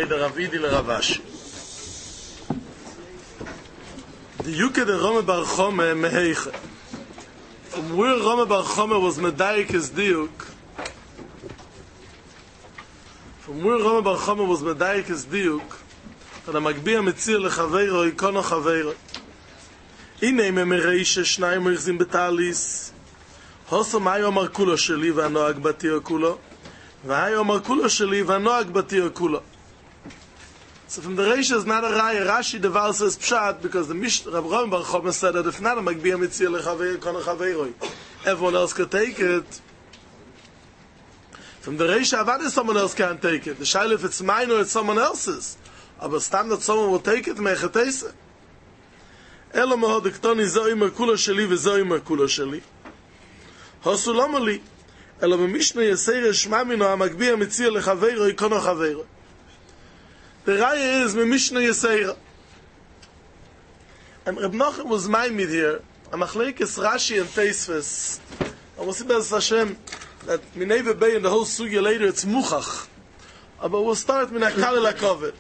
der Ravidi le Ravashi. The Yuke de Rome Bar Chome meheiche. From where Rome Bar Chome was medayik his diuk, that a Magbiya Metzir lechaveiro ikono chaveiro. Ine me mereishe shnayim oichzim betalis. Hoso mayo amar kulo sheli v'anoag batio kulo. V'hayo amar kulo sheli v'anoag batio kulo. So from the Reisha is not a raya. Rashi devar says pshat because the Rab Rome Bar Chome said that if not a Magbiya Metzir lechaveiro ikono chaveiro, everyone else could take it. From the Reisha Avad someone else can't take it. The Shaila if it's mine or it's someone else's. Aber stand that someone will take it, mechatese. Elo mohod ktoni zoi merkulo sheli vezoi merkulo sheli. Hosulam li. Elo b'mishna yesere shma mino ha-magbiya mitzir lechaveiro ikono chaveiro. The raya is b'mishna yesere. And Reb Nochem was made here. A machlekes Rashi and Teisves. And we'll see Be'ez Hashem that Minei V'Bei and the whole sugya later it's muchach. But we'll start min ha-kal el-hakovet.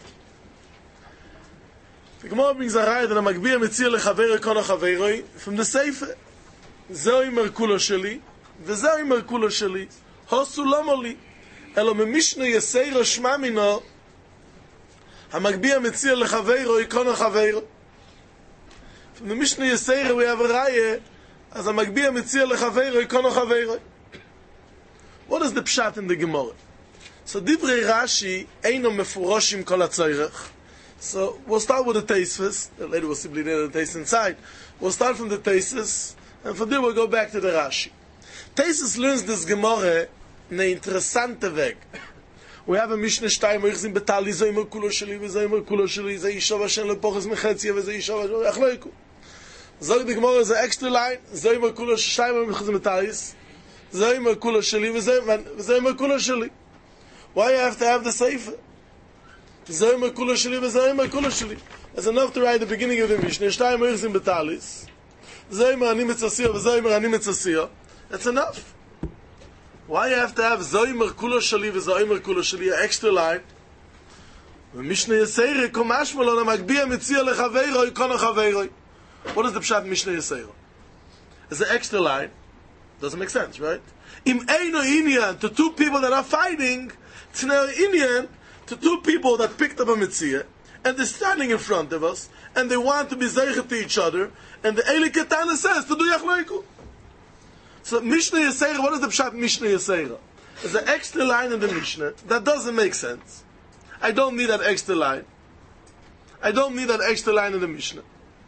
The Gemara brings a raya that a Magbiya Metzir lechaveiro ikono chaveiro from the Sefer. Zoi merkulo sheli, וזoi merkulo sheli. Hosu lomo li. Elo memishna yeseiro shma mino. Ha-Magbiya Metzir lechaveiro ikono chaveiro. From the Mishnah Yeseiro we have a raya as a Magbiya Metzir lechaveiro ikono chaveiro. What is the pshat in the Gemara? So Divrei Rashi eino mefuroshim kol ha-tzoyrech. So we'll start with the Teisves. Later we'll simply read the Teis inside. We'll start from the Teisves, and from there we'll go back to the Rashi. Teisves learns this Gemara in an interessante Weg. We have a Mishnah Shtayim oichzim betali zoi merkulo sheli vezoi merkulo sheli zoi yishov Hashem lepoches mechetzia vezoi yishov Hashem achloiku. Zog the Gemara is an extra line zoi merkulo Shtayim oichzim betalis zoi merkulo sheli vezoi merkulo sheli. Why you have to have the Sefer? Zoi merkulo sheli vezoi merkulo sheli. That's enough to write the beginning of the Mishnah. Shtayim oichzim betalis zoi merani mitzasio vezoi merani mitzasio. That's enough. Why you have to have zoi merkulo sheli vezoi merkulo sheli, an extra line? Mishnah Yeseiro komash malon ha-Magbiya Metzir lechaveiro ikono chaveiro. What is the pshat Mishnah Yeseiro? It's an extra line. Doesn't make sense, right? Im eino inyan to two people that are fighting, t'nei inyan to two people that picked up a mitzvah, and they're standing in front of us, and they want to be zeichet to each other, and the Eli Ketana says to do yachloiku. So Mishnah Yeseiro, what is the pshat Mishnah Yeseiro? There's an extra line in the Mishnah that doesn't make sense. I don't need that extra line. I don't need that extra line in the Mishnah.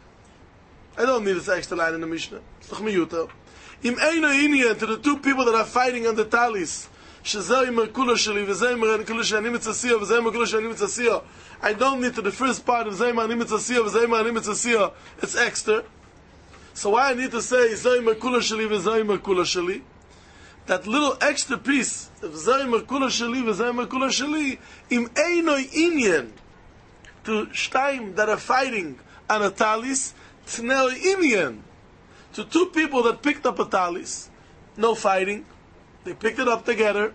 I don't need this extra line in the Mishnah. It's doch miyuta. Im eino inyan to the two people that are fighting on the talis, shezoi merkulo sheli vezoi merkulo sheli mitzasio vezoi merkulo sheli mitzasio. I don't need to the first part of zoi merani mitzasio vezoi merani mitzasio. It's extra. So why I need to say zoi merkulo sheli vezoi merkulo sheli? That little extra piece of zoi merkulo sheli vezoi merkulo sheli im eino inyan to shtayim that are fighting on a talis t'nei inyan to two people that picked up a talis, no fighting, they picked it up together,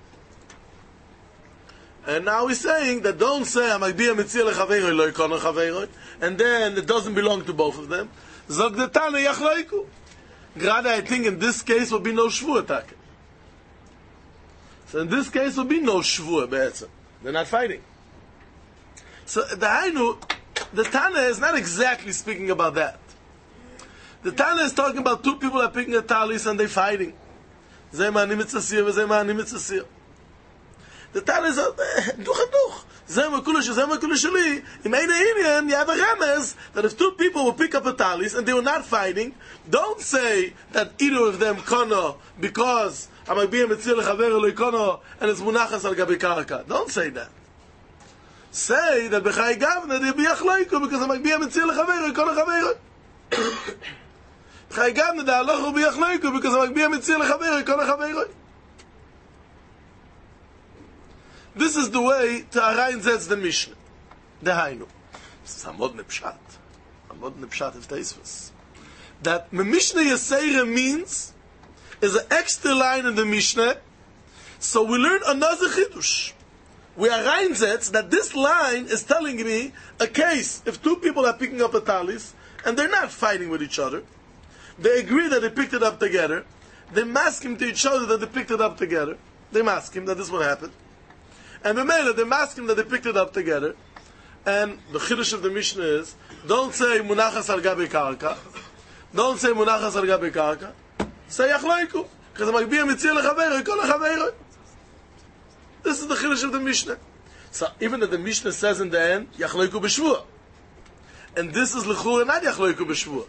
and now he's saying that don't say ha-Magbiya Metzir lechaveiro lo ikono chaveiro, and then it doesn't belong to both of them. Zog the Tana yachloiku. Grada, I think in this case will be no shvua attack. So in this case will be no shvua be'etzem. They're not fighting. So the Tana is not exactly speaking about that. The Tana is talking about two people that are picking a talis and they're fighting. Zeh ma'ani mitzasir v'zeh ma'ani mitzasir. The Tana is duch. Zeh merkulo sheli. In eino inyan, you have a remez that if two people will pick up a talis and they were not fighting, don't say that either of them kono because ha-Magbiya Metzir lechaveiro lo ikono and it's munachas al gabi karka. Don't say that. Say that b'chai gavna they be achloiku because ha-Magbiya Metzir lechaveiro ikono chaveiro. B'chai gavna the halacha will be achloiku because ha-Magbiya Metzir lechaveiro ikono chaveiro. This is the way to Arayin Zetz the Mishnah. The Hainu. This is Hamod Nepshat. Hamod Nepshat of Teisvus. That Mishnah Yeseiro means is an extra line in the Mishnah. So we learn another Chidush. we are reinsetz that this line is telling me a case. If two people are picking up a talis, and they're not fighting with each other, they agree that they picked it up together, they mask him to each other that they picked it up together, they mask him that this will happen, and the male, they mask him that they picked it up together, and the chiddush of the Mishnah is, don't say munachas al gabi karka, don't say munachas al gabi karka, say yachloiku, because the makbir mitzir lechaveiroi, kol lechaveiroi. This is the chiddush of the Mishnah. So even that the Mishnah says in the end, yachloiku b'shvua, and this is l'chura not yachloiku b'shvua.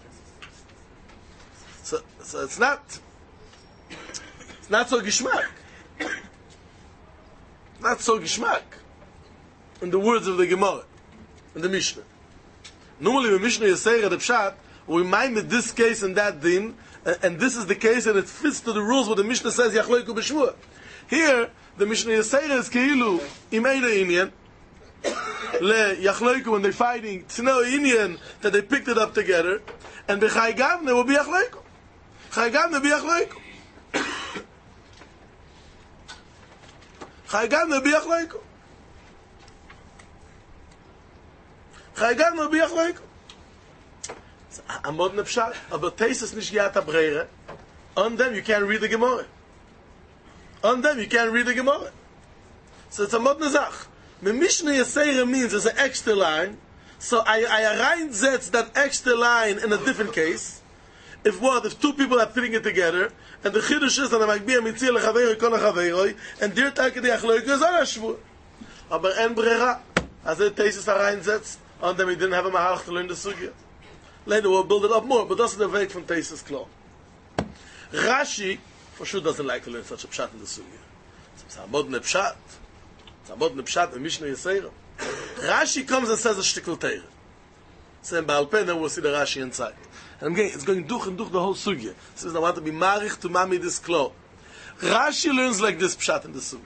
So it's not so gishmak. Not so gishmak. In the words of the Gemara, in the Mishnah. Normally, the Mishnah Yisera, the Pshat, we mind with this case and that din, and this is the case, and it fits to the rules what the Mishnah says, Yachloiku b'shvua. Here, the Mishnah Yisera is Keilu, Imeina Inyan, Le Yachloiku, when they're fighting, Tzino Inyan, that they picked it up together, and B'chai Gavne will be Yachloiku. Chai Gavne will be Yachloiku. Chai Gavne will be Yachloiku. Chai Gavne will be Yachloiku. Amod Nepshat, aber Teisus nicht Yata Breire, on them you can't read the Gemara. On them you can't read the Gemara. So it's a Amod Nezach. The Mishnah Yisera means there's an extra line, so I reinsetz that extra line in a different case. If two people are putting it together, and the chiddush is that the makbir mitzir lechaveiroi kol lechaveiroi, and dir take the achloiku is on a shvur. Aber en brera, as the Teisus are reinsetz, on them he didn't have a mahalach to learn the sugya. Later we'll build it up more, but that's the way from Teisus Klo. Rashi, for sure, doesn't like to learn such a pshat in the sugya. It's a modern pshat. It's a modern pshat in Mishnah Yisera. Rashi comes and says a shtickle teire. Say in Baal Peh, then we'll see the Rashi inside. And again, it's going duch and duch the whole sugya. It says, I want to be marich to mami this Klo. Rashi learns like this pshat in the sugya.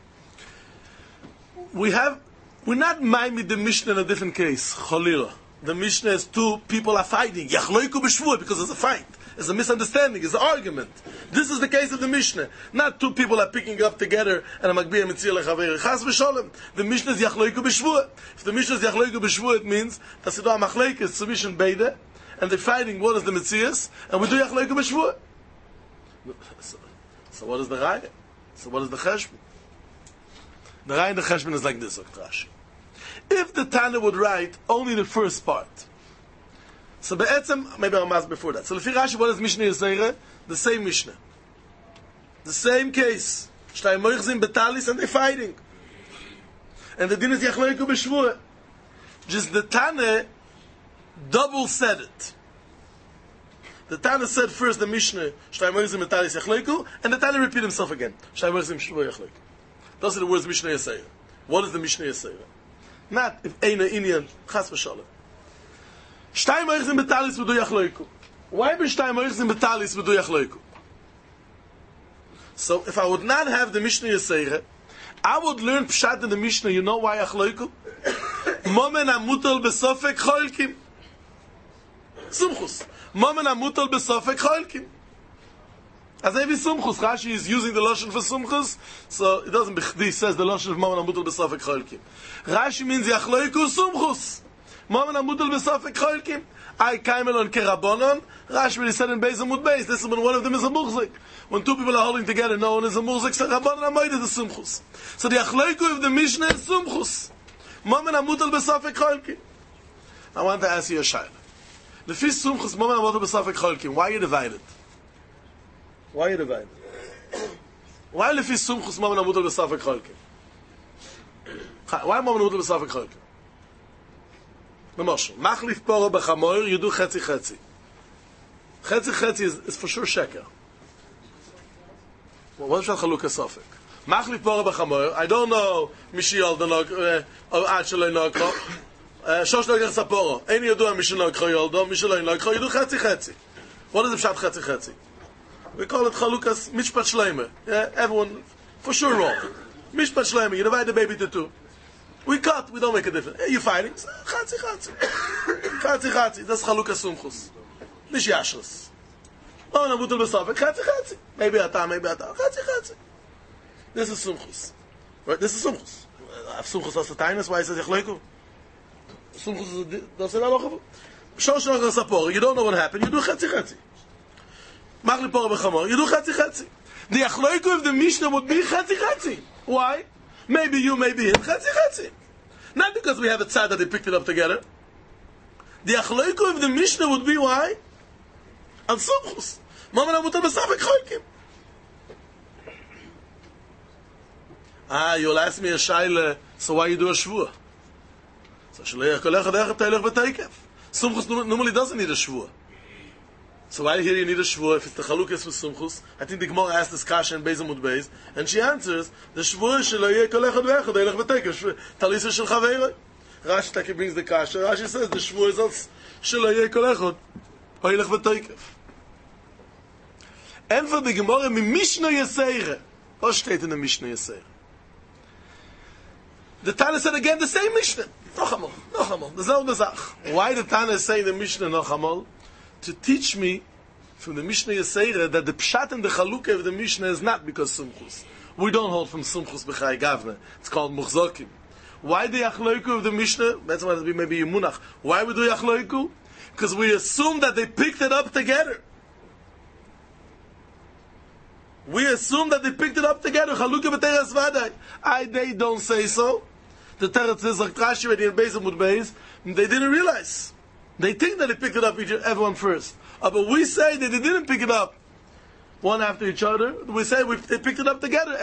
We're not miming the Mishnah in a different case. Cholila. The Mishnah is two people are fighting. Yachloiku b'shvua, because it's a fight. It's a misunderstanding. It's an argument. This is the case of the Mishnah. Not two people are picking up together and a makbir mitzir lechaveir. Chas v'sholem. The Mishnah is Yachloiku b'shvua. If the Mishnah is Yachloiku b'shvua, it means that the machlek is submission beide, and they're fighting what is the mitzias, and we do Yachloiku b'shvua. So what is the raya? So what is the cheshbon? The raya and the cheshbon is like this, Rashi. If the Tana would write only the first part, so be'etzem, maybe I'll ask before that. So Lefi Rashi, what is Mishnah Yisera? The same Mishnah. The same case. Shtay moichzim betalis, and they're fighting. And the din is Yachloiku b'shvua. Just the Tana double said it. The Tana said first the Mishnah, Shtay moichzim betalis Yachloiku, and the Tana repeat himself again. Shtay moichzim b'shvua Yachloiku. Those are the words Mishnah Yisera. What is the Mishnah Yisera? Not if Eina Inyan, Chas v'sholem. Shtay moichzim betalis v'du Yachloiku. Why be shtay moichzim betalis v'du Yachloiku? So if I would not have the Mishnah Yisera, I would learn pshat in the Mishnah. You know why Yachloiku? Momen amutal besofek choilkim. Sumchus. Momen amutal besofek choilkim. As every sumchus, Rashi is using the lashon for sumchus, so it doesn't be says the lashon of Momen amutal besofek choilkim. Rashi means Yachloiku sumchus. Momen amutal besofek choilkim. I kaimel on kerabonon. Rashi really said in Beis Amud Beis. This is when one of them is a muhzik. When two people are holding together, no one is a muhzik. So Rabbanon Amoid is a sumchus. So the Yachloiku of the Mishnah is sumchus. Momen amutal besofek choilkim. I want to ask you a shayla. The first sumchus, Momen amutal besofek choilkim. Why are you divided? Why are you divided? Why the first sumchus, Momen amutal besofek choilkim? Why Momen amutal besofek choilkim? Moshe, machlif poro b'chamoir, you do chetzi chetzi. Chetzi chetzi is for sure sheker. Well, what is that chalukah sofek? Machlif poro b'chamoir, I don't know, Mishiol denok, or ad shaloi nokro, shosh lo yirch saporo, ein yodua Mishil nokro yoldo, Mishil lo nokro, you do chetzi chetzi. What is the pshat chetzi chetzi? We call it chalukas mishpat shleimer. Everyone, for sure wrong. Mishpat shleimer, you divide the baby to two. We cut, we don't make a difference. Hey, you fighting? Chatzi, chatzi. Chatzi, chatzi. That's chalukah sumchus. Nish yashras. Oh, namutul besofek. Chatzi, chatzi. Maybe ata. Chatzi, chatzi. This is sumchus. Right? This is sumchus. Sumchus as the tainus, why he says Yachloiku? Sumchus does it all. Shoshach Sapor, you don't know what happened, you do Chetzi. Mach li Porah b'chamor, you do Chetzi. The Yachloiku of the Mishnah would be Chetzi. Why? Maybe you, maybe him, Chetzi. Not because we have a tzad that they picked it up together. The Yachloiku of the Mishnah would be why? Al Sumchus. Mama na mutar b'safek choikim. You'll ask me a shaila, so why you do a shvua? So shleich kol echad echad teilech v'teikef. Sumchus normally doesn't need a shvua. So why here you need a shvua if it's the chalukas with Sumchus? I think the Gemara asked this kasha in Beis Amud Beis, and she answers, the shvua shleich kol echad echad teilech v'teikef. Talisa shel chaveiroi. Rashi Taki brings the kasha. Rashi says the shvua is als shleich kol echad teilech v'teikef. And for the Gemara, mi Mishnah Yeseire. What steht in the Mishnah Yeseire? The Tana said again the same Mishnah. Noch einmal. The selbe Sach. Why the Tana is saying the Mishnah noch einmal? To teach me from the Mishnah Yeseire that the Pshat and the Chalukah of the Mishnah is not because Sumchus. We don't hold from Sumchus b'chai gavna. It's called Muchzokim. Why the Yachloiku of the Mishnah? That's why it be maybe Yemunach. Why we do Yachloiku? Because we assume that they picked it up together. We assume that they picked it up together. Chalukah b'teres vadai. They don't say so. The Teretz is like Rashi already in Beis Amud Beis. They didn't realize. They think that they picked it up everyone first. But we say that they didn't pick it up one after each other. We say they picked it up together.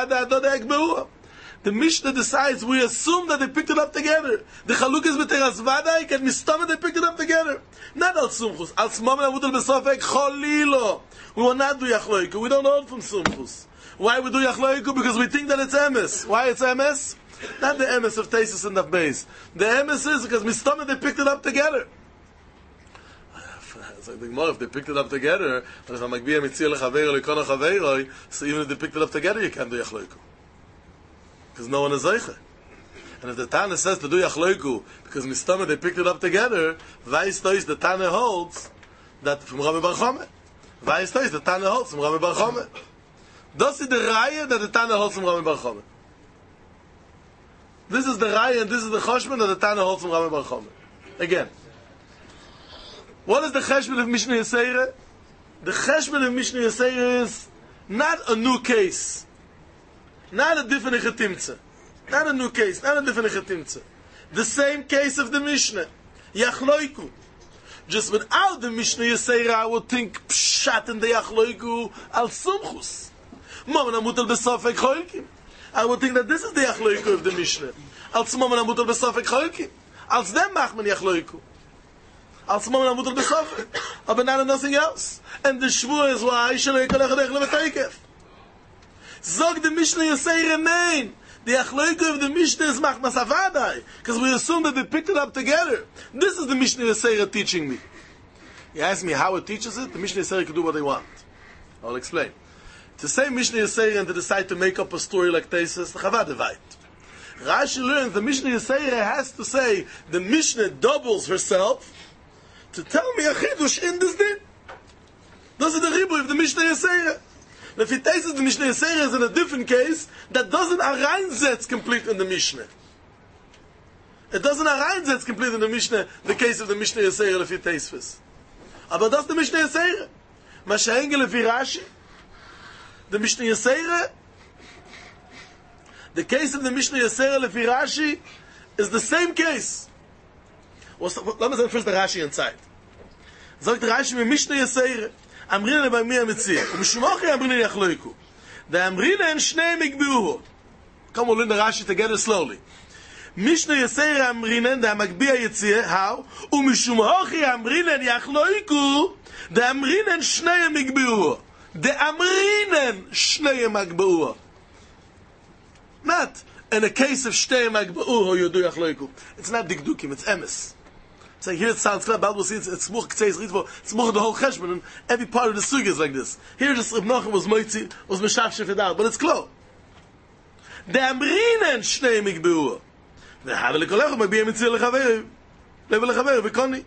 The Mishnah decides, we assume that they picked it up together. The Chalukah is b'teres vadai, and Mistama they picked it up together. Not al Sumchus. Al Smam and Avutal B'sofek Cholilo. We will not do Yachloiku. We don't hold from Sumchus. Why we do Yachloiku? Because we think that it's emes. Why it's emes? Not the emes of Tesis and of Beis. The emes is because Mistama they picked it up together. It's like the Gemara, if they picked it up together, so even if they picked it up together, you can't do Yachloiku. Because no one is Zeiche. And if the Tana says to do Yachloiku, because Mistama they picked it up together, Vais Tois, the Tana holds that from Rami Bar Chome. Vais Tois, the Tana holds from Rami Bar Chome. Das is the Raya that the Tana holds from Rami Bar Chome. This is the Raya and this is the Choshman that the Tana holds from Rami Bar Chome. Again. What is the Cheshbon of Mishnah Yeseire? The Cheshbon of Mishnah Yeseire is not a new case. Not a different Echetimtze. Not a new case. Not a different Echetimtze. The same case of the Mishnah. Yachloiku. Just without the Mishnah Yeseire, I would think Pshat and the Yachloiku al Sumchus. Maman amutal besofek choikim. I would think that this is the Yachloiku of the Mishnah. Als Maman amutal besofek choikim. Als dem Machman Yachloiku. Als Maman amutal besofek. But not nothing else. And the Shvua is why Shalei kolech adech levateikef. Zog the Mishnah Yeseire nein. The Yachloiku of the Mishnah is Machmas Avadai. Because we assume that they picked it up together. This is the Mishnah Yeseire teaching me. You ask me how it teaches it? The Mishnah Yeseire can do what they want. I'll explain. To say Mishnah Yeseire and to decide to make up a story like Tesis, the Chavad Devait. Rashi learns the Mishnah Yeseire has to say the Mishnah doubles herself to tell me a chidush in this din. This is the ribu of the Mishnah Yeseire. If it takes the Mishnah Yeseire is in a different case, that doesn't areinsetz complete in the Mishnah. It doesn't areinsetz complete in the Mishnah, the case of the Mishnah Yeseire if it takes this. But that's the Mishnah Yeseire. Masha'engel if Rashi, the Mishnah Yeseire, the case of the Mishnah Yeseire if Rashi is the same case. Let me say first the Rashi inside. Sagt Rashi mit Mishnah Yeseire. Amrine bei mir mitzir. Mishmochi amrine yachloiku. The amrine and shnei migbiuhu. Come we'll learn the Rashi together slowly. Mishnah Yeseire amrine, the amagbia yitzir, how? Umishmochi amrine yachloiku. The amrine and shnei migbiuhu. The amrine shnei migbiuhu. Not in a case of shnei migbiuhu you do yachloiku. It's not dikdukim, it's emes. So here it sounds clear, but we'll see it's more it's more the whole cheshbon, and every part of the sugi is like this. Here just Reb Nachum was moitzi, was meshafshef it out, but it's close. The amrinen shnei migbeu. The havel kolecho magbi mitzil lechaver. Level lechaver bekoni.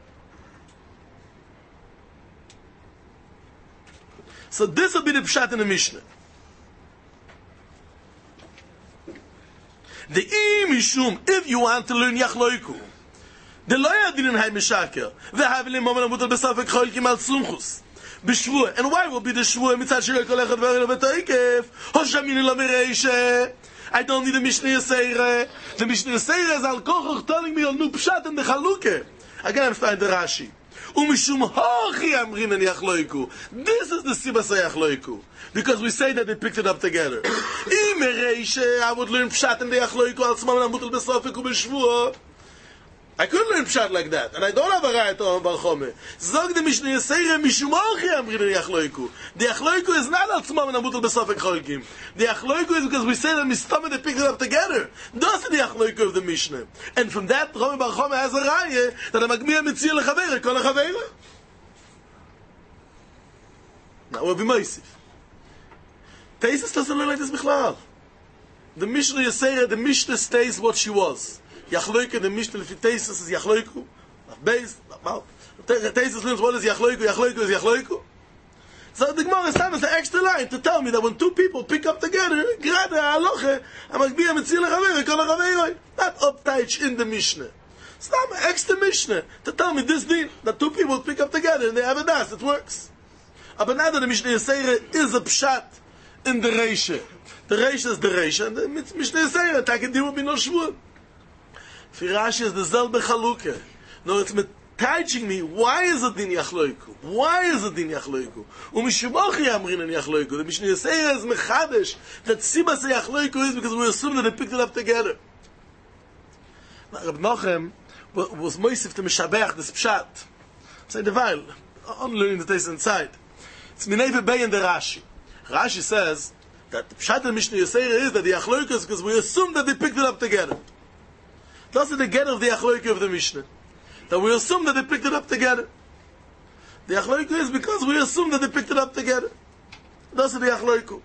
So this will be the pshat in the Mishnah. The Mishum, if you want to learn Yachloiku, the lawyer didn't have Mishaker. The Havili Moment of the Safek Cholkim al Sumchus. Bishvur. And why will be the Shvur? Mitzat Shirek Olechat Varel Betaikev. Hoshamini Lamereishe. I don't need a Mishnah Yisera. The Mishnah Yisera is Al Kochoch telling me on Nu Pshat and the Chaluke. Again, I'm starting the Rashi. Umishum Hochi Amrin and Yachloiku. This is the Sibasa Yachloiku. Because we say that they picked it up together. Imereishe, I would learn Pshat and the Yachloiku al Tzman Amutul Besofik Ubishvur. I couldn't learn Pshat like that, and I don't have a right on Bar Chome. Zog the Mishnah Yisera Mishum Hochi Amrin and Yachloiku. The Yachloiku is not al Tzman Amutul Besofik Cholkim. The Yachloiku is because we say that Mistama they picked it up together. That's the Yachloiku of the Mishnah. And from that, Rami Bar Chome has a raya that a Magmiya Mitzir Lechaveira, Kol Lechaveira. Now we'll be Moisif. Taisus doesn't learn like this Bichlal. The Mishnah Yisera, the Mishnah stays what she was. Yachloiku, the Mishnah Lefi Taisus is Yachloiku. Beis, Taisus learns what is Yachloiku, Yachloiku is Yachloiku. So the Gemara establishes an extra line to tell me that when two people pick up together, Grada Halacha, Amagbiya Mitzir Lechaveira, Kol Lechaveira. Not uptight in the Mishnah. It's not an extra Mishnah to tell me this din, that two people pick up together and they have a das, it works. But now that the Mishnah Yisera is a pshat in the Reisha. The Reisha is the Reisha, and the Mishnah Yisera, Takedim will be no shvur. Firashi is the Zelbe Chaluke. No, it's teaching me, why is it din Yachloiku? Why is it din Yachloiku? Umishumochi Amrin in Yachloiku. The Mishnah Yisera is Mechadesh, that Sibas Yachloiku is because we assume that they picked it up together. Now, Reb Nochem was Moisif to Mishabech, this pshat. Say the Weil, I'm learning the taste inside. It's Minei Bey in the Rashi. Rashi says that the pshat in Mishnah Yisera is that the Yachloiku is because we assume that they picked it up together. That's the get of the Yachloiku of the Mishnah. That we assume that they picked it up together. The Yachloiku is because we assume that they picked it up together. That's the Yachloiku.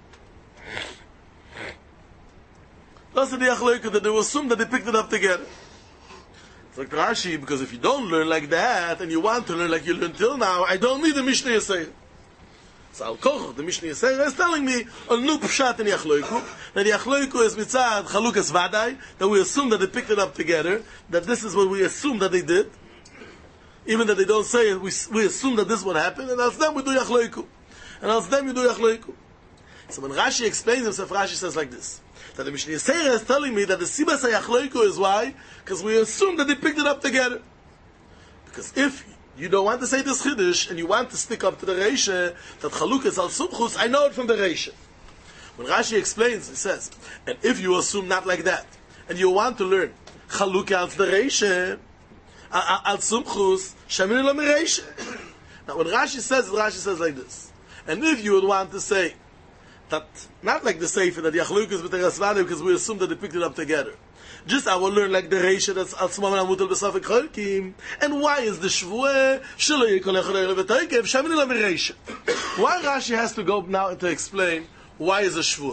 That's the Yachloiku, that they assume that they picked it up together. It's like Rashi, because if you don't learn like that, and you want to learn like you learned till now, I don't need the Mishnah Yisera. So Al Koch, the Mishnah Yisera, is telling me a new pshat in Yachloiku, that Yachloiku is mitzad Chalukas Vadai, that we assume that they picked it up together, that this is what we assume that they did, even that they don't say it, we assume that this is what happened, and as them we do Yachloiku. And as them you do Yachloiku. So when Rashi explains himself, Rashi says like this, that the Mishnah Yisera is telling me that the Sibas Yachloiku is why? Because we assume that they picked it up together. Because if you don't want to say this Chiddush, and you want to stick up to the Reisha, that Chalukas al Sumchus, I know it from the Reisha. When Rashi explains, he says, and if you assume not like that, and you want to learn Chalukas al the Reisha, al Sumchus, Shamin lo Reisha. Now when Rashi says like this, and if you would want to say, that, not like the Sefer, that Yachlukas with the Rasvada, because we assume that they picked it up together. Just I will learn like the Reisha that's al Tzmam Amutul Besafek Cholkim. And why is the Shvuah Shelo Yikol Echad V'Toikev Shamin Lo Reisha? Why Rashi has to go now to explain why is a Shvuah?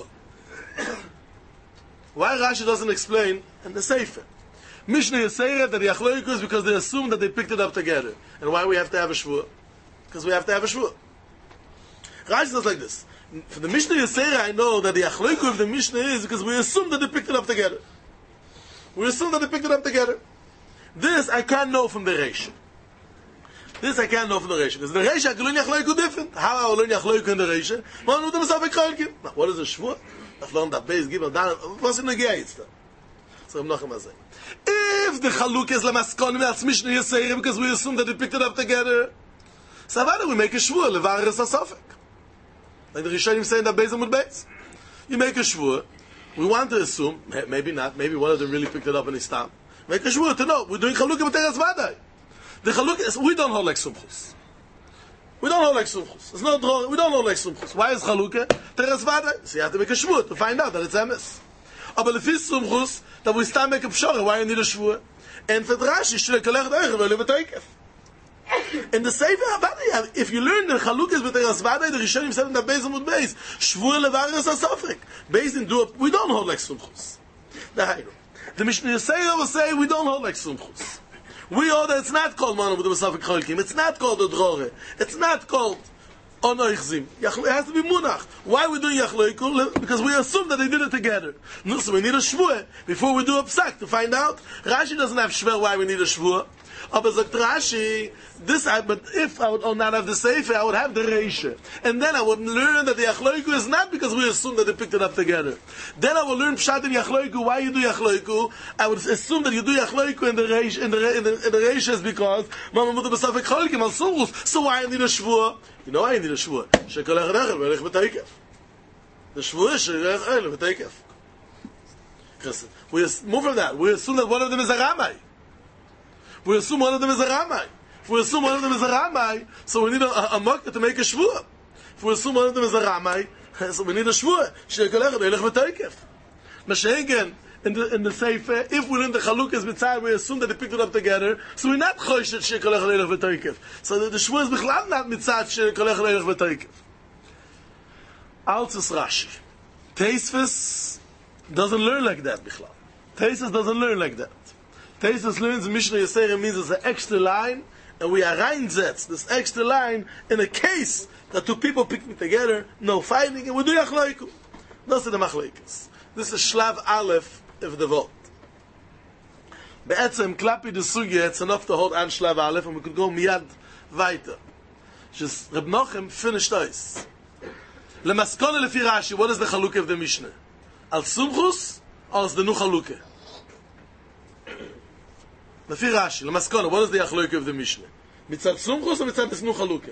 Why Rashi doesn't explain in the Sefer? Mishnah Yisera that the Yachloiku is because they assume that they picked it up together. And why we have to have a Shvuah? Because we have to have a Shvuah. Rashi says like this. For the Mishnah Yisera, I know that the Yachloiku of the Mishnah is because we assume that they picked it up together. We assume that they picked it up together. This I can't know from the Reisha. This I can't know from the Reisha. Because the Reisha, I can learn Yachloiku different. How I will learn Yachloiku in the Reisha? Now, what is a Shvuah? I've learned that base, give down. What's in the Geitz? So I'm not going to say. If the Chaluk is Lamaskonim, that's Mishnah Yisera, because we assume that they picked it up together. So why do we make a Shvuah? Levaris HaSofek. Like the Rishonim say in the Beis Amud Beis. You make a Shvuah. We want to assume, maybe not, maybe one of them really picked it up in his time. Make a Shvuah to know, we're doing Chalukah B'Teres Vadai. The Chalukah, we don't hold like Sumchus. We don't hold like Sumchus. There's no draw, we don't hold like Sumchus. Why is Chalukah? Teres Vadai. So you have to make a Shvuah to find out that it's Emes. But if it's Sumchus, that we start make a Pshara, why you need a Shvuah? And for Rashi, Shlek Alech Deich, V'Lev V'Toikev. In the Sefer Havada, if you learn the Chalukas with the Rasvada, the Rishonim said in the Beis Amud Beis, Shvuah Levaris HaSofek. Based in Duop, we don't hold like Sumchus. The Mishnah Yisera will say, we don't hold like Sumchus. We hold that it's not called Manu with the Besafek Cholkim. It's not called the Drore. It's not called Onoichzim. It has to be munach. Why are we doing yachloiku? Because we assume that they did it together. No, so we need a shvuah before we do a psak to find out. Rashi doesn't have shvuah why we need a shvuah. Aber sagt Rashi, but if I would not have the sefer, I would have the reisha. And then I would learn that the yachloiku is not because we assume that they picked it up together. Then I will learn pshat in yachloiku, why you do yachloiku. I would assume that you do yachloiku in the reisha is because Mama Mutter B'Safek Cholikim al Sumchus. So why I need a shvuah? You know why I need a shvuah? Shekolech Rechel V'Elech B'Teikef. The shvuah is Shekolech Rechel B'Teikef. Because we move from that. We assume that one of them is a Ramai. We assume one of them is a Ramai. If we assume one of them is a Ramai, so we need a Mokkah to make a shvuah. If we assume one of them is a Ramai, so we need a shvuah. Shekolech V'Elech B'Teikef. Mashiach in the Sefer, if we learn the Chalukas Mitzvah, we assume that they picked it up together, so we're not Chosh that Shekolech V'Elech B'Teikef. So the shvuah is B'chlal not Mitzvah Shekolech V'Elech B'Teikef. Altus Rashi. Teisves doesn't learn like that, B'chlal. Teisves doesn't learn like that. Teisves learns Mishnah Yisera means there's an extra line, and we are reinsetz this extra line in a case that two people pick me together, no fighting, and we do yachloiku. Those are the machlokes. This is Shlav Aleph of the Vot. Be'etzem, klapi the sugya, it's enough to hold on Shlav Aleph, and we could go miyad weiter. Just Reb Nochem finished us. Lemaskone lefi Rashi, what is the chalukah of the Mishnah? Al Sumchus, or is the nu chalukah? Lefi Rashi, lemaskone, what is the chalukah of the Mishnah? Mitzad Sumchus or mitzad nu chalukah?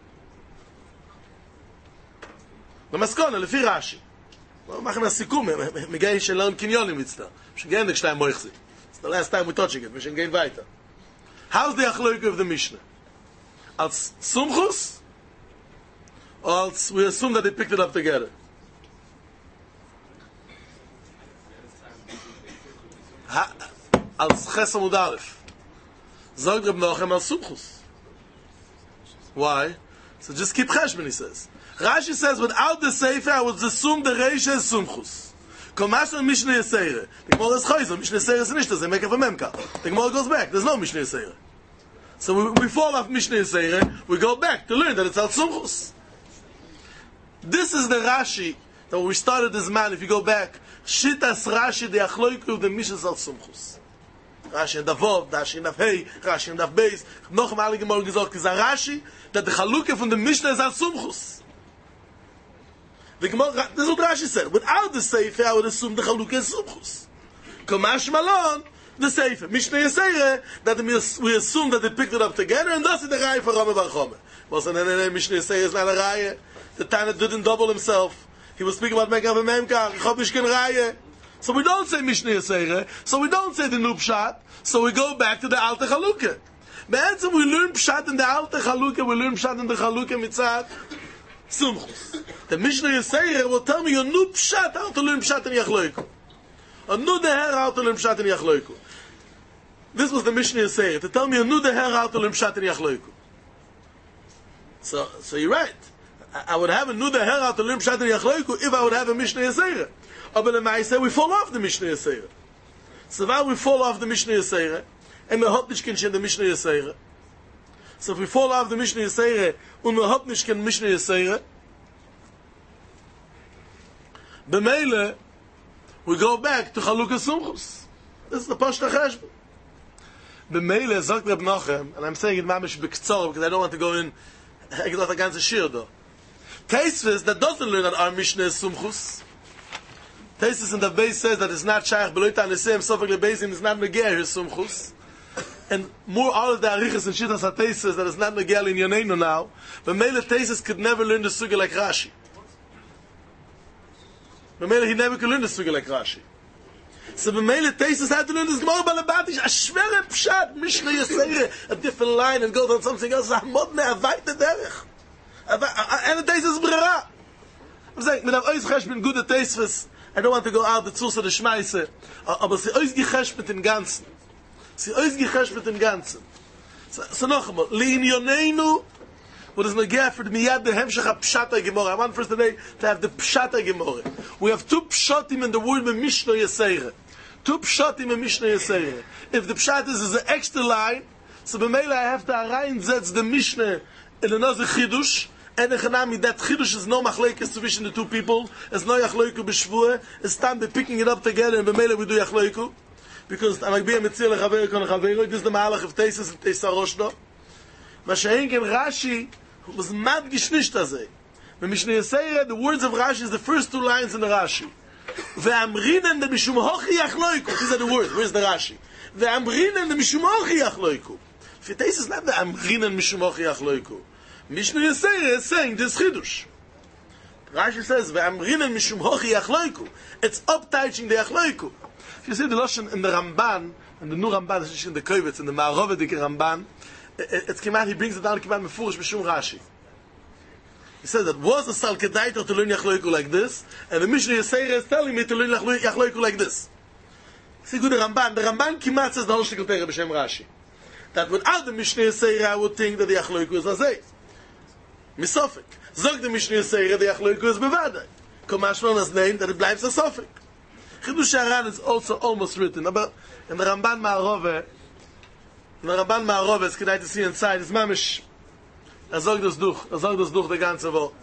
Lemaskone, lefi Rashi. machen a sikum, wir gehen schon lang Kinyonim mit da. Wir gehen nicht stein moichsi. It's the last time we're touching it. Wir schon gehen weiter. How's the achloik of the Mishnah? Als Sumchus? Or als we assume that they picked it up together? Als Chesam und Aleph. Sagt Reb Nochem als Sumchus. Why? So just keep cheshbon, he says. Rashi says, without the Sefer, I would assume the Reisha is Sumchus. Komash on Mishnah Yisera. The Gemara is Chayzor. Mishnah Yisera is Nishta. They make up a Memka. The Gemara goes back. There's no Mishnah Yisera. So we fall off Mishnah Yisera. We go back to learn that it's Al Sumchus. This is the Rashi that when we started this man, if you go back, Shitas Rashi, the Achloiku of the Mishnah is Al Sumchus. Rashi in Davov, Rashi in Davhei, Rashi in Davbeis. Noch mal Gemara gesagt, is a Rashi that the Chalukah from the Mishnah is Al Sumchus. The Gemara, this is what Rashi said. Without the Sefer, I would assume the Chalukah is Sumchus. Komash Malon, the Sefer. Mishnah Yisera, that we assume that they picked it up together, and thus is the Raya for Rama Bar Choma. Well, so Mishnah Yisera is not a Raya. The Tana didn't double himself. He was speaking about Mekav and Memkar, Chobishkin Raya. So we don't say Mishnah Yisera, so we don't say the New Pshat, so we go back to the Alte Chalukah. But we learn Pshat in the Alte Chalukah, we learn Pshat in the Chalukah Mitzad Sumchus. The Mishnah Yisera will tell me a new Pshat how to learn Pshat in Yachloiku. A new Deher how to learn Pshat in Yachloiku. This was the Mishnah Yisera, to tell me a new Deher how to learn Pshat in Yachloiku. So you're right. I would have a new Deher how to learn Pshat in Yachloiku if I would have a Mishnah Yisera. But the Mai say we fall off the Mishnah Yisera. So while we fall off the Mishnah Yisera, and we hope nicht kennen the Mishnah Yisera. So if we fall off the Mishnah Yisera, and we hope nicht kennen Mishnah Yisera, b'meile, we go back to Chalukah Sumchus. This is the Pashta Cheshbon. B'meile, sagt Reb Nochem, and I'm saying it mamish b'ktzor, because I don't want to go in, I get a ganze shir though. Teisves that doesn't learn that our Mishnah is Sumchus, Tesis in the base says that it's not shaykh beloita and the same sofak lebeisim is not negeh his sumchus, and more all of the arichas and shittas hatesis that is not negeh in yoneinu now. But Mele Tesis could never learn the suga like Rashi. But Mele he never could learn the suga like Rashi. So Mele Tesis had to learn this Gemara balabatish a shvere pshat Mishnah Yisera, a different line and goes on something else. Hamod me avayt the derech, and the Tesis brera. I'm saying with ois cheshbon good Tesis. I don't want to go out the Tzursa the Shmeise, aber sie ausgechesht mit dem Ganzen. Sie ausgechesht mit dem Ganzen. So noch einmal, Lein Yoneinu, what is Negeh for the Miyad the Hemshech HaPshata Gemorah. I want first today to have the Pshata Gemorah. We have two Pshatim in the word Mishnah Yisera. Two Pshatim in Mishnah Yisera. If the Pshat is an extra line, so b'meila I have to reinsetz the Mishnah in another Chidush, And the Chanami, that Chidush is no machlekes between the two people. It's no yachloiku b'shvua. It's time they're picking it up together, and b'meila we do yachloiku. Because Amagbia Mitzil Lechaver Kon Chaver, this is the Mahalach of Teisus and Teisaroshno. Mashahenken Rashi was madgish nicht azay. When Mishnah Yisera, the words of Rashi is the first two lines in the Rashi. Ve'amrinen de mishum hochi yachloiku. These are the words. Where's the Rashi? Ve'amrinen de mishum hochi yachloiku. For Teisus not ve'amrinen mishum hochi yachloiku. Mishnah Yisera is saying this chidush. Rashi says ve'amrinen mishum hochi yachloiku. It's uptouching the yachloiku. If you see the Lashon in the Ramban, and the new Ramban, this is in the Kovetz, in the Ma'arovedik Ramban, it's come out, he brings it down, come out Mefurish B'Shum Rashi. He says that was a Sal Kedaiter to learn Yachloiku like this, and the Mishnah Yisera is telling me to learn Yachloiku like this. See good the Ramban Kimat says the whole Shtikl Tereh B'Shem Rashi. That without the Mishnah Yisera, I would think that the Yachloiku is Azay. Misofik. Zog the Mishnah Yisera, the Yachloiku is Bevadai. Komashman has named that it bleibt a Sofik. Chidush Haran is also almost written, but in the Ramban Ma'arove, it's kedai to see inside, it's mamish, zog das durch the ganze Wort.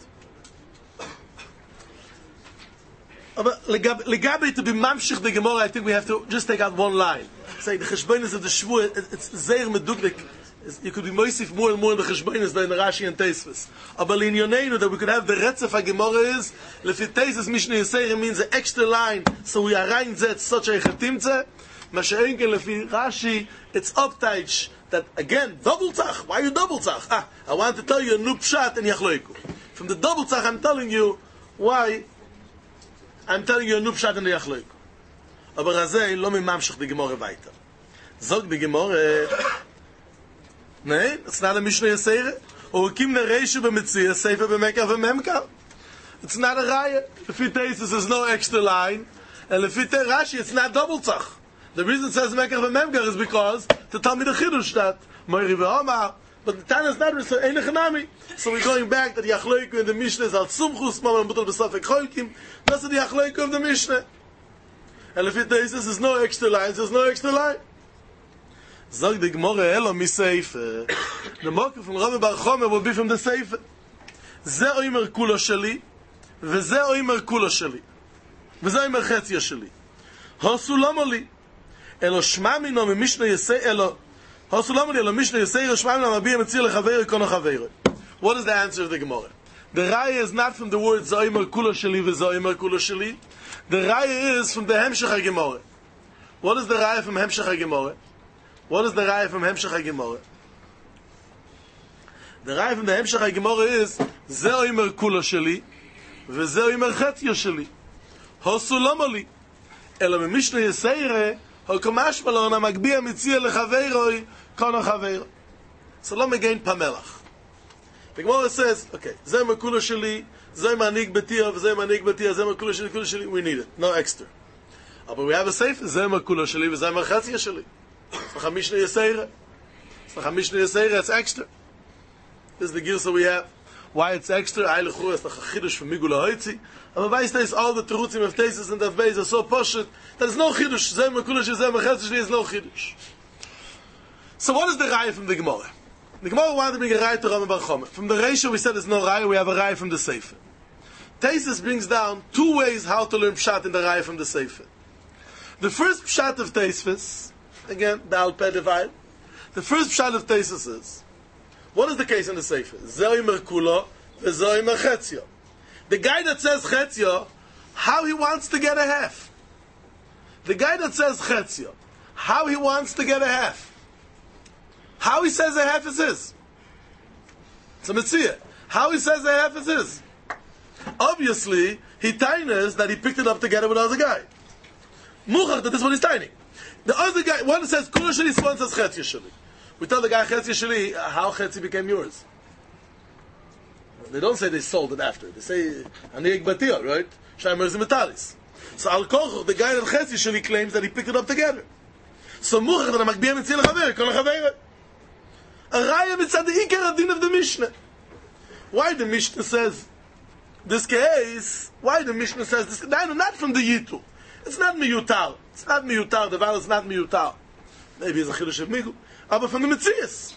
But legabe to be mamshich the Gemara, I think we have to just take out one line. Say the cheshbonis of the shvur, it's zeir meduklik. You could be moisif more and more in the cheshbonis than in the Rashi and Teisves. Aber in Yoneinu that we could have the retzef HaGemara is, lefi Teisves Mishnah Yisera means the extra line, so we are rein zet such a chetimtze. Masha'enken lefi Rashi, it's upteich, that again, double tzach. Why you double tzach? I want to tell you a new pshat and yachloiku. From the double tzach, I'm telling you why I'm telling you a new pshat and the yachloiku. Aber razei lo mimamshich the Gemara weiter. Zog the Gemara, nein, it's not a Mishnah Yisera. Or kim ne reishu b'metziah, sefer b'mekar v'memkar. It's not a raya. Lefi Teisus there's no extra line. And lefi Rashi, it's not double tzach. The reason it says mekar v'memkar is because to tell me the chidush that Moiri v'Omar, but the Tana is not so ein echanami. So we're going back that the yachloiku in the Mishnah is al tzumchus mamar mutal b'safek cholkim. That's the yachloiku of the Mishnah. And lefi Teisus there's no extra lines. There's no extra line. Zog the Gemara elo mi Sefer. The Mokif from Rabbi Bar Chomer will be from the Sefer. Ze oimer kulo sheli, veze oimer kulo sheli, veze oimer chetzia sheli. Hosulam li, elo shma mino mi Mishnah Yisei, elo hosulam li elo Mishnah Yisei, elo shma mino mabiyah mitzir lechaveiro kono chaveiro. What is the answer of the Gemara? The Raya is not from the word ze oimer kulo sheli, veze oimer kulo sheli. The Raya is from the Hemshech HaGemara. What is the Raya from Hemshech HaGemara? What is the Raya from Hemshech HaGemara? The Raya from the Hemshech HaGemara is Ze oimer kulo sheli Veze oimer chetzia sheli Hosulam li Elo Mishnah Yisera Hokomash malon HaMagbiya mitzia lechaveiroi kono chaveiro. So lo megain pamelach. The Gemara says, okay, Ze oimer kulo sheli, Ze oimer anig betia, Ze oimer anig betia, Ze oimer kulo sheli, we need it. No extra. But we have a safe, Ze oimer kulo sheli, Veze oimer chetzia sheli. It's like Mishnah Yisera. It's like Mishnah Yisera, it's extra. This is the girsa we have. Why it's extra? Eilechu is like a chidush from Migula Hoitzi. And by this all the terutzim of Teisus and Tavbeis are so poshut that there's no chidush. Zeh mekulish, zeh mechetzish, there is no chidush. So what is the raya from the Gemara? The Gemara wanted to bring a raya to Rambam Bar Chomer. From the ratio we said there's no raya, we have a raya from the Sefer. Teisus brings down two ways how to learn pshat in the raya from the Sefer. The first pshat of Teisus, again, the Alpeh divide. The first pshat of Teisus is, what is the case in the Sefer? Zeh oimer kulo, veze oimer chetzia. The guy that says chetzia, how he wants to get a half. The guy that says chetzia, how he wants to get a half. How he says a half is his. It's a mitzvah. How he says a half is his. Obviously, he tainas that he picked it up together with the other guy. Muchach, that is what he's taining. The other guy, one says kulo sheli, one says chetzia sheli. We tell the guy chetzia sheli, how chetzia became yours. They don't say they sold it after. They say anieg batia, right? Shaimer metalis. So al koch, the guy that chetzia sheli claims that he picked it up together. So muchach that makbiyah mitzil chaver, kol chaver. A raya mitzad the ikar adin of the Mishnah. Why the Mishnah says this case? Why the Mishnah says this? Not from the Yitu. It's not miyutar. It's not miyutar. The vowel is not miyutar. Maybe it's a chidush of migu. But from the Metzias.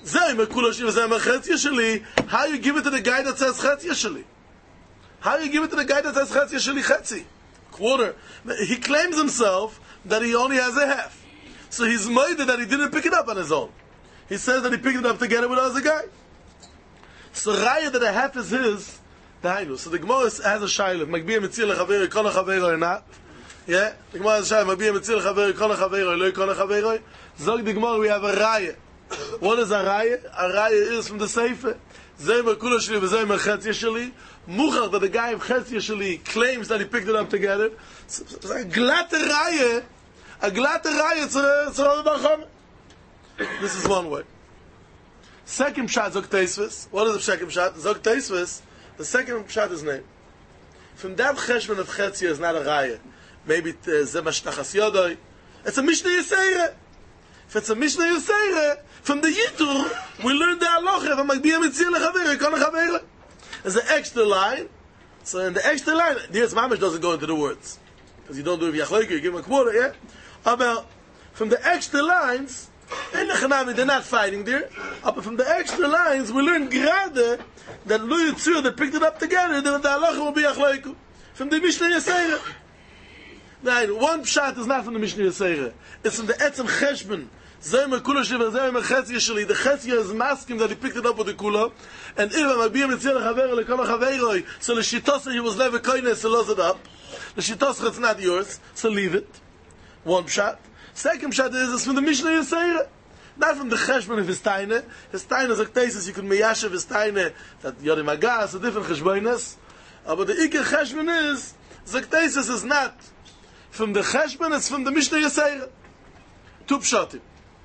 Zeh Merkula Sheli v'zeh Merchetzia Sheli. How you give it to the guy that says Chetzia Sheli? How you give it to the guy that says Chetzia Sheli Chetzi? Quarter. He claims himself that he only has a half. So he's made that he didn't pick it up on his own. He says that he picked it up together with other guy. So Raya that a half is his. So the Gemara has a shayla. Magbiya mitzil lechaver kol chaver or not? Yeah. The Gemara has a shayla. Magbiya mitzil lechaver kol chaver or lo kol chaver. Zog the Gemara we have a Raya. What is a Raya? A Raya is from the Sefer. Zeh Merkula Sheli v'zeh Merchetzia Sheli. Muchach that the guy of Chetzia Sheli claims that he picked it up together. So a glatte Raya. A glatte Raya to Rabbi Bar Chama. This is one way. Second shot Zog Teisves. What is the second shot? Zog Teisves. The second shot is name. From that cheshbon of Chetzia is not a Raya. Maybe Zeh Mashtachas Yodoi. It's a Mishnah Yisera. If it's a Mishnah Yisera, from the Yitur, we learn the halacha of Magbiya Mitzir lechaver kol chaver. There's an extra line. So in the extra line, the Yetz Mamish doesn't go into the words. Because you don't do it v'yachloike, you give him a quarter, yeah? About, from the extra lines, in the Chanami, they're not fighting there. But from the extra lines, we learn grade that Lu Yitzur, that picked it up together, then the halacha will be yachloike. From the Mishnah Yisera. Nein, one pshat is not from the Mishnah Yisera. It's from the Etzem Cheshbon. Zeh Merkula Sheli v'zeh Merchetzia Sheli. The Chetzia is masking that he picked it up with the Kula. And if Magbiya Mitzir lechaver lekol chaveroi, so the Shitose he was never koine, so lost it up. The Shitose it's not yours, so leave it. One pshat. Second pshat is it's from the Mishnah Yisera. Not from the Cheshbon of his Taine. His Taine is a thesis, you can meyashev his Taine, that Yorim Agas, a different Cheshbonis. But the Iker Cheshbon is, Zaktesis is not from the Cheshbon, it's from the Mishnah Yisera. Two pshatim.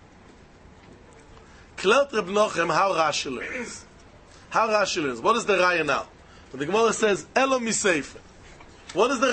Klelt Reb Nochem, how Rashi learns. How Rashi learns. What is the Raya now? When the Gemara says, Elo Miseifer. What is the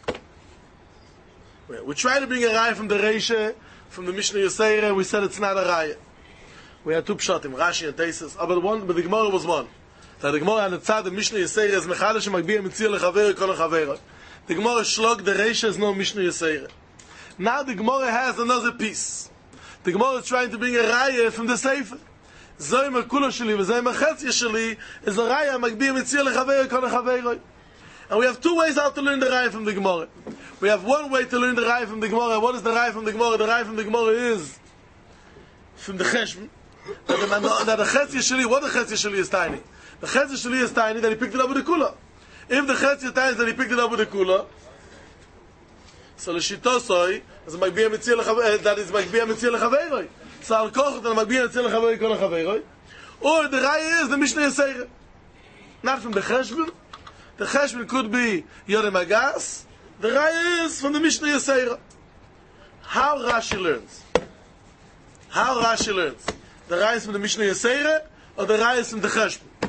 Raya? We try to bring a Raya from the Reisha, from the Mishnah Yisera, we said it's not a Raya. We had two pshatim, Rashi and Teisus. But the Gemara was one. That the Gemara on the tzad, the Mishnah Yisera is Mechadash Magbiya Mitzir lechaver kol chaver. The Gemara shlog, the Reisha is no Mishnah Yisera. Now the Gemara has another piece. The Gemara is trying to bring a Raya from the Sefer. Zeh Merkula Sheli v'zeh Merchetzia Sheli is a Raya Magbiya Mitzir lechaver kol chaver. And we have two ways how to learn the Raya from the Gemara. We have one way to learn the Raya from the Gemara. What is the Raya from the Gemara? The Raya from the Gemara is from the Cheshbon. That the Chetzia Sheli, what the Chetzia Sheli is tiny? The Chetzia Sheli is tiny that he picked it up with the Kula. If the Chetzia tiny is that he picked it up with the Kula, so the Shitosoi is Magbiya Mitzir lechaver, that is Magbiya Mitzir lechaveroi. So Al Koch that Magbiya Mitzir lechaver kol chaveroi. Or the Raya is the Mishnah Yisera. Not from the Cheshbon. The Cheshbon could be Yorim Agas. The Raya is from the Mishnah Yisera. How Rashi learns? How Rashi learns? The Raya is from the Mishnah Yisera or the Raya is from the Cheshbon?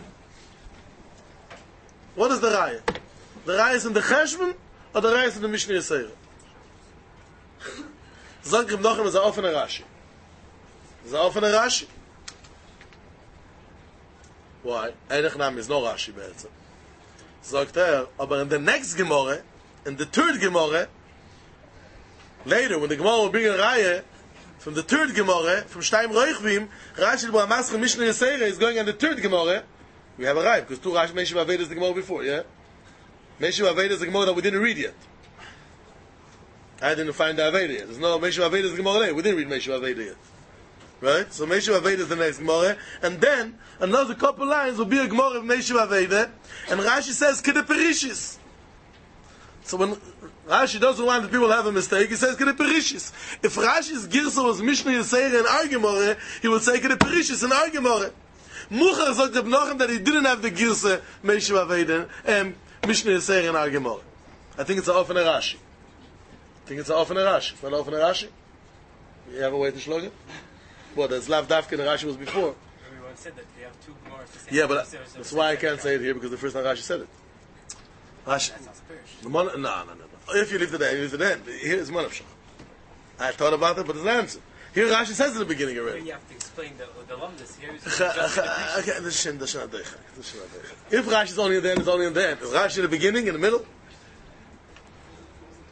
What is the Raya? The Raya is from the Cheshbon or the Raya is from the Mishnah Yisera? Zog Reb Nochem is a offene Rashi. Is a offene Rashi? Why? Einach Nam is no Rashi be'etzem. Sagt aber in the next Gemara, in the third Gemara, later, when the Gemara will bring a Raya from the third Gemara, from Shtayim Roichvim, Rashi Bo HaMaschel Mishnah Yisera is going on the third Gemara. We have a Raya, because two Rashi Meshiv Aveda is the Gemara before, yeah? Meshiv Aveda is the Gemara that we didn't read yet. I didn't find the Aveda yet. There's no Meshiv Aveda is the Gemara there. We didn't read Meshiv Aveda yet. Right? So Meshiv Aveda is the next Gemara, and then another couple lines will be a Gemara of Meshiv Aveda, and Rashi says Kede Perishis. So when Rashi doesn't want that people have a mistake, he says Kede Perishis. If Rashi's Girsa was Mishnah Yisera and our Gemara, he would say Kede Perishis and our Gemara. Muchar sagt Reb Nochem that he didn't have the Girsa Meshiv Aveda and Mishnah Yisera and our Gemara. I think it's an offene Rashi. It's not an offene Rashi? You have a way to slug it? Well, there's Lav Dafka and Rashi was before. Everyone said that we have two Gemaras to say. Yeah, but that's why I can't say it here, because the first time Rashi said it. Rashi. No. If you leave it there, you leave it there. Here is Manavshach. I thought about it, but there's an answer. Here Rashi says at the beginning already. You have to explain the lumdus here. If Rashi is only in the end, it's only in the end. Is Rashi in the beginning, in the middle?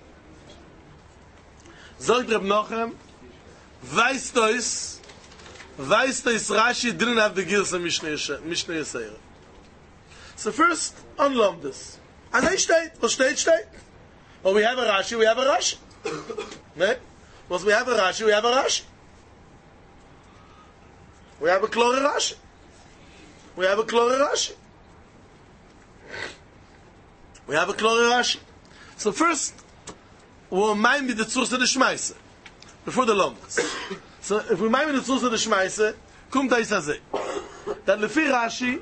Zogt Reb Nochem, weißt du's, Weißt is Rashi didn't have the Girsa Mishnah Yisera. So first, unlearn this. And I state, what state? Well, we have a Rashi, we have a Rashi. Ne? Well, we have a Rashi, we have a Rashi. We have a Klore Rashi. We have a Klore Rashi. We have a Klore Rashi. So first, we'll mind me the Tzurs of the Shmeise. Before the Lomdas. So if we mind me the Tzurs of the Shmeise, kommt da is azeh. That Lefi Rashi,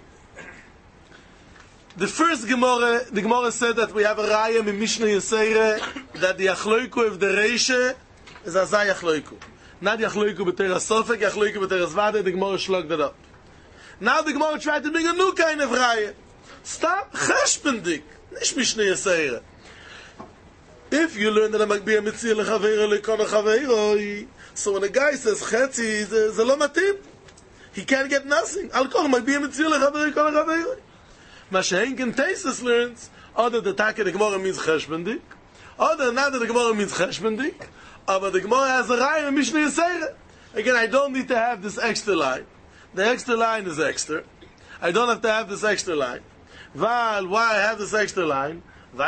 the first Gemara, the Gemara said that we have a Raya in Mishnah Yisera that the Achloiku of the Reisha is Azay Achloiku. Not the Achloiku b'Teira Sofek, Achloiku b'Teira Zvade, the Gemara slugged it up. Now the Gemara tried to bring a new kind of Raya. Stop Cheshbendik, nicht Mishnah Yisera. If you learn that a Magbiya Mitzir Lechaveiro Lekona Chaveiro, so when a guy says Chetzi, it's a Lomatim. He can't get nothing. Al-Koch Magbiya Mitzir Lechaveiro Lekona Chaveiro. Mashenken Tesis learns, other the Taka the Gemara means Cheshbendik, other not that the Gemara means Cheshbendik, but the Gemara has a Raya in Mishnah Yisera. Again, I don't need to have this extra line. The extra line is extra. I don't have to have this extra line. Why I have this extra line? The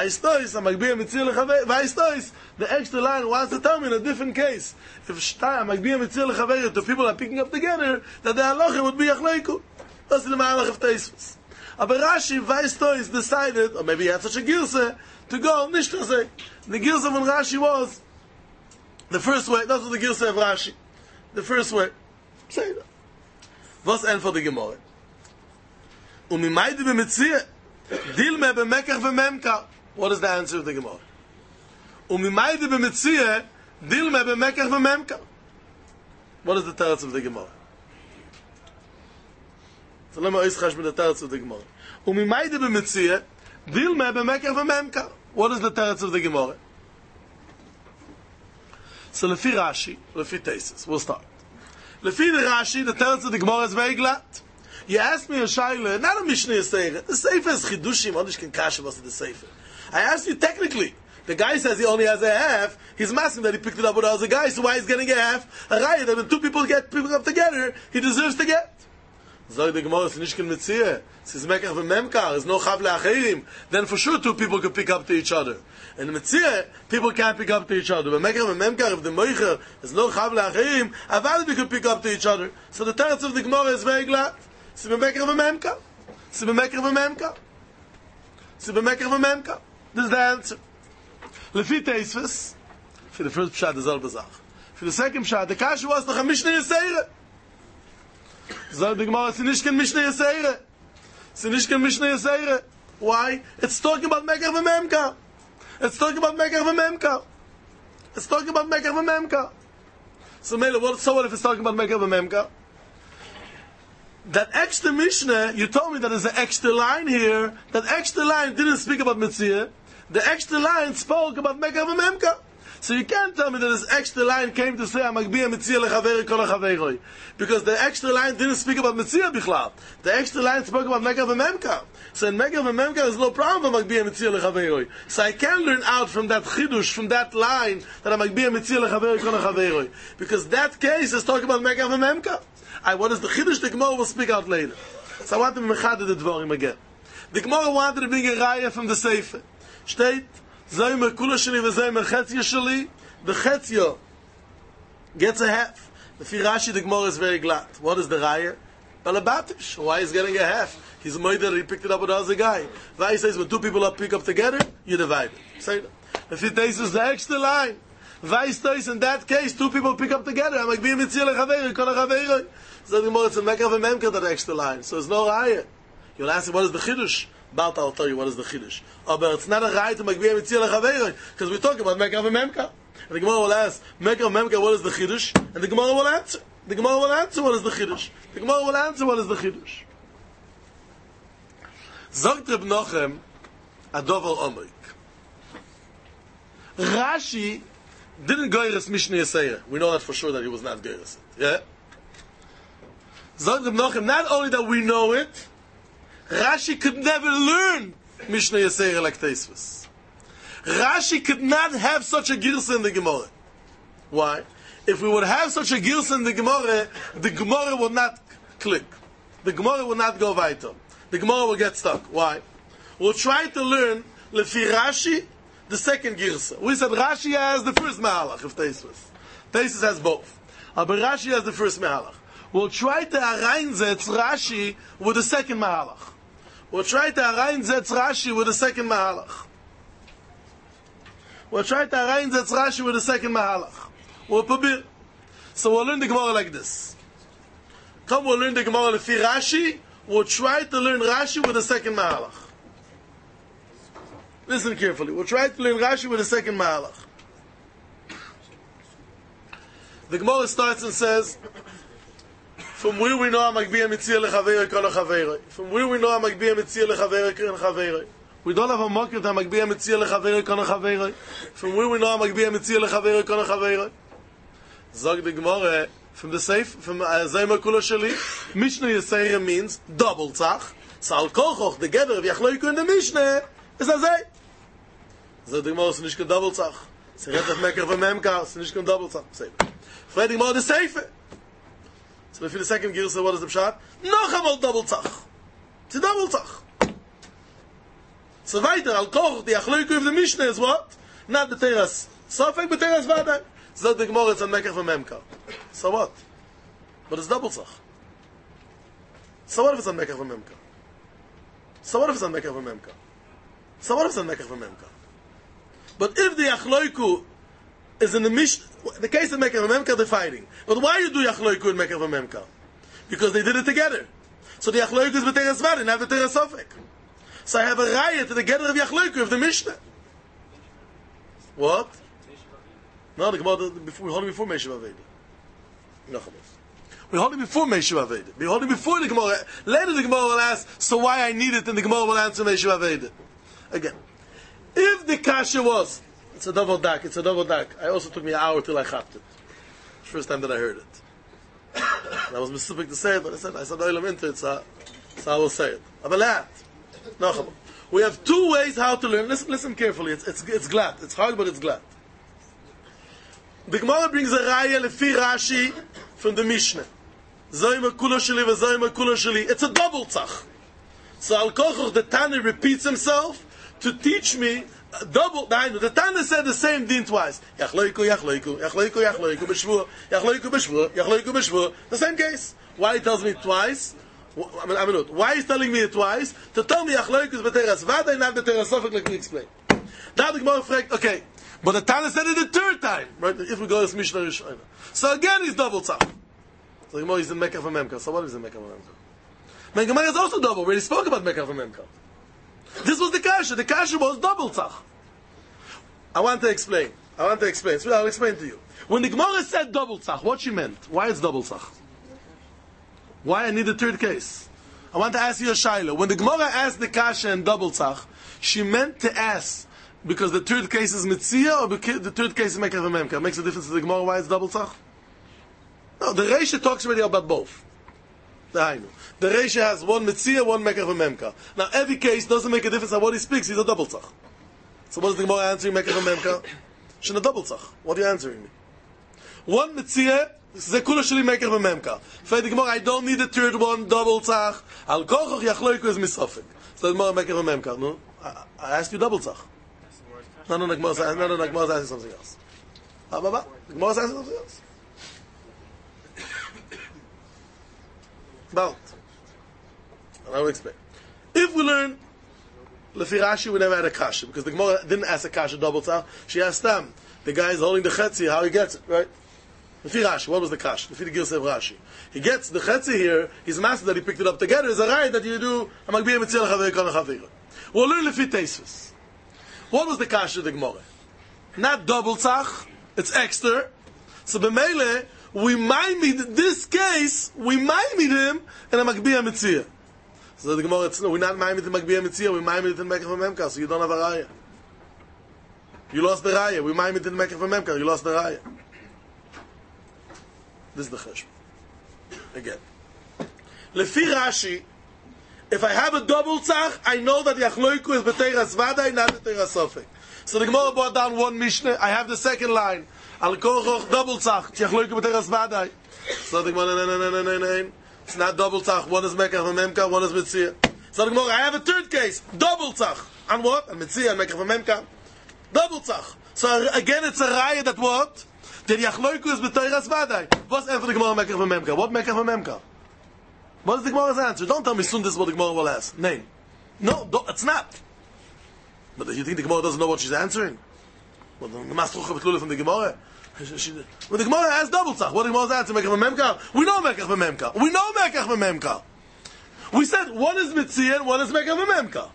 extra line wants to tell me in a different case. If the people are picking up together, that the halacha would be Achleiku. That's the Malach of Teisvus. Aber Rashi, Weistois decided, or maybe he had such a Girse, to go, Nishtase. The Girse of Rashi was, the first way, that's what the Girse of Rashi. The first way. Say that. Was end for the Gemara? Umimaydi b'metzir, dilme b'mekach v'memka. What is the answer of the Gemara? Umimaydi b'metzir, dilme b'mekach v'memka. What is the teretz of the Gemara? So let me oischash with the teretz of the Gemara. Umimaydi b'metzir, dilme b'mekach v'memka. What is the teretz of the Gemara? So lefi Rashi, lefi Tesis, we'll start. Lefi the Rashi, the teretz of the Gemara is very glad. You asked me a shaila, not a Mishnah Yisera. The Sefer is chidushim, onish ken kasha was the Sefer. I asked you technically. The guy says he only has a half. He's masking that he picked it up with other guy, so why he's getting a half? A raya that when two people get picked up together, he deserves to get. Zog the Gemara, it's nicht ken mitzir. It's mekach v'memkar. It's no chav le'acherim. Then for sure two people can pick up to each other. And in mitzir, people can't pick up to each other. But mekach v'memkar, if the moicher is no chav le'acherim, aval we can pick up to each other. So the teretz of the Gemara is very glad. It's b'mekach v'memkar. It's b'mekach v'memkar. It's b'mekach v'memkar. This is the answer. Lefi Teisvus, for the first pshat, the selbe Sach. For the second pshat, the kasha was noch a Mishnah Yisera. Zog the Gemara, it's nicht kein Mishnah Yisera. It's nicht kein Mishnah Yisera. Why? It's talking about Mekach v'Memka. It's talking about Mekach v'Memka. It's talking about Mekach v'Memka. So Mele, what if it's talking about Mekach v'Memka? That extra Mishnah, you told me that there's an extra line here. That extra line didn't speak about Mitzvah. The extra line spoke about Mekach v'Memka. So you can't tell me that this extra line came to say Amagbiya Mitzvah lechaveri kol hachaveroi, because the extra line didn't speak about Mitzvah bichlal. The extra line spoke about Mekach v'Memka. So in Mekach v'Memka there's no problem for Amagbiya Mitzvah lechaveroi. So I can learn out from that chidush, from that line, that Amagbiya Mitzvah lechaveri kol hachaveroi, because that case is talking about Mekach v'Memka. What is the chidush? The Gemara will speak out later. So I want to mechad the dvarim again. The Gemara wanted to bring a raya from the Sefer. Steht, Zaymer kula sheli v'zaymer chetzia sheli. The chetzia gets a half. The Rashi, the Gemara is very glad. What is the raya? Balabatish. Why is getting a half? He's murdered, he picked it up with the other guy. Why says when two people pick up together, you divide it. Say that. If it takes the extra line, Vice Toys, in that case, two people pick up together. I'm like, be mitzvah lechaveri, kol hachaveroi. So the Gemara, it's a Mekach v'Memka, that extra line. So it's no raya. You'll ask me, what is the chidush? Balta, I'll tell you what is the chidush. But it's not a raya to Magbiya mitzvah lechaveri, because we're talking about Mekach v'Memka. And the Gemara will ask, Mekach v'Memka, what is the chidush? And the Gemara will answer. The Gemara will answer what is the chidush. The Gemara will answer what is the chidush. Zogt Reb Nochem, Adover Omrik. Rashi didn't goyres Mishnah Yisera. We know that for sure that he was not goyres. Yeah? Zogt Reb Nochem, not only that we know it, Rashi could never learn Mishnah Yisera like Teisvus. Rashi could not have such a girsa in the Gemara. Why? If we would have such a Gilsa in the Gemara would not click. The Gemara will not go weiter. The Gemara will get stuck. Why? We'll try to learn Lefi Rashi, the second Girsa. We said Rashi has the first Mahalach of Teisus. Teisus has both. But Rashi has the first Mahalach. We'll try to arranzetz Rashi with the second Mahalach. We'll try to arranzetz Rashi with the second Mahalach. We'll try to arranzetz Rashi with the second Mahalach. We'll probir. So we'll learn the Gemara like this. Come, we'll learn the Gemara Lefi Rashi. We'll try to learn Rashi with the second Mahalach. Listen carefully. We'll try to learn Rashi with the second Mahalach. The Gemara starts and says, from where we know HaMagbiya Mitzia Lechaveiroi Kol HaChaveiroi. From where we know HaMagbiya Mitzia Lechaveiroi Kol HaChaveiroi. We don't have a mocker to HaMagbiya Mitzia Lechaveiroi Kol HaChaveiroi. From where we know HaMagbiya Mitzia Lechaveiroi Kol HaChaveiroi. Zog the Gemara, from the safe, from Zayma Kula Shali, Mishnah Yisayra means double tzach. So Al Kochoch, the gather of Yachloiku in the Mishnah, is a Zay. Zog the Gemara, it's nicht kein double tzach. Sie redet auf Mecker von Memka, it's nicht kein double tzach. Freit the Gemara, the safe. So for the second Girsa, what is the Pshat? Noch einmal double tzach. It's a double tzach. So weiter, Al Kochoch, the Yachloiku of the Mishnah is what? Not the Teras Sofek, but Teras Vadai. So the Gemara, it's a Mecker from Memka. So what? But it's double tzach. So what if it's a Mecker from Memka? So what if it's a Mecker from Memka? So what if it's a Mecker from Memka? But if the Yachloiku is in the Mishnah, the case of Mecker from Memka, they're fighting. But why you do Yachloiku and Mecker from Memka? Because they did it together. So the Yachloiku is B'teres Vadai, not B'teres Sofek. So I have a riot to the gather of Yachloiku of the Mishnah. What? No, the Gemara, we're holding before Meshiv Aveda. No, we're holding before Meshiv Aveda. We're holding before the Gemara. Later the Gemara will ask, so why I need it, and the Gemara will answer Meshiv Aveda. Again, if the kasha was, it's a double dak. I also took me an hour till I chapped it. First time that I heard it. I was mistaken to say it, but I said, Oilam into it, so I will say it. Abalat. No, we have two ways how to learn. Listen carefully. It's glad. It's hard, but it's glad. The Gemara brings a raya lefi Rashi from the Mishnah. Zoyma kula sheli v'zoyma kula sheli. It's a double tzach. So Al Kochoch, the Tana repeats himself to teach me double. The Tana said the same din twice. Yachloiku, yachloiku, yachloiku, yachloiku, b'shvur, yachloiku, b'shvur, yachloiku, b'shvur. The same case. Why he tells me twice? Why he's telling me it twice? To tell me yachloiku is b'teras vadai, not b'teras sofek, like we explained. Now the Gemara fragt, okay. But the Tana said it the third time, right? If we go to this Mishnah Rishona. So again, he's double tzach. So the Gemara is in Mecca for Memka. So what is in Mecca for Memka? The Gemara is also double. We already spoke about Mecca for Memka. This was the kasha. The kasha was double tzach. I want to explain. So I'll explain to you. When the Gemara said double tzach, what she meant? Why it's double tzach? Why I need the third case? I want to ask you a shaila. When the Gemara asked the kasha and double tzach, she meant to ask because the third case is Mitzia, or the third case is Mekach v'Memka? Makes a difference to the Gemara why it's double tzach? No, the Reisha talks already about both. The Reisha has one Mitzia, one Mekach v'Memka. Now every case doesn't make a difference on what he speaks, he's a double tzach. So what is the Gemara answering Mekach v'Memka? She's a double tzach. What are you answering me? One Mitzia, Zekula Shali Mekach v'Memka. For the Gemara, I don't need the third one, double tzach. Al Kochoch Yachloiku is Misofik. So the Gemara Mekach v'Memka. No, I asked you double tzach. No, the Gemara is asking something else. The Gemara is asking something else. About. And I will explain. If we learn Lefi Rashi, we never had a kasha, because the Gemara didn't ask a kasha double tzach. She asked them, the guy is holding the chetzi, how he gets it, right? Lefi Rashi, what was the kasha? Lefi the Gilsa of Rashi. He gets the chetzi here, he's master that he picked it up together, is a right that you do, HaMagbiya Mitzia L'Chavei Kol HaChavei. We'll learn Lefi Teisvis. What was the kasha of the Gemara? Not double tzach, it's extra. So b'meile, we might meet, this case, we might meet him in a Magbiya Mitzia. So the Gemara, we're not might meet in Magbiya Mitzia, we might meet in Mekach v'Memka, so you don't have a raya. You lost the raya. We might meet in Mekach v'Memka, you lost the raya. This is the cheshbon. Again. Lefi Rashi, if I have a double tzach, I know that Yachloiku is b'teiras vadai, not b'teiras sofek. So the Gemara brought down one Mishnah. I have the second line. Al kochoch double tzach. Tiachloike b'teras vadai. So the Gemara, no. It's not double tzach. One is Mekach v'Memka, one is Mitzia. So the Gemara, I have a third case. Double tzach. And what? And Mitzia and Mekach v'Memka. Double tzach. So again, it's a raya that what? The Yachloiku is b'teras vadai. What's answer the Gemara Mekach v'Memka? What Mekach v'Memka? What is the Gemara's answer? Don't tell me soon this is what the Gemara will ask. Name. No, it's not. But you think the Gemara doesn't know what she's answering? Well, the Masrucha B'tlula from the Gemara. When the Gemara has double tzach, what the Gemara's answer? Mekach v'Memka? We know Mekach v'Memka. We know Mekach v'Memka. We said one is Mitzia and one is Mekach v'Memka.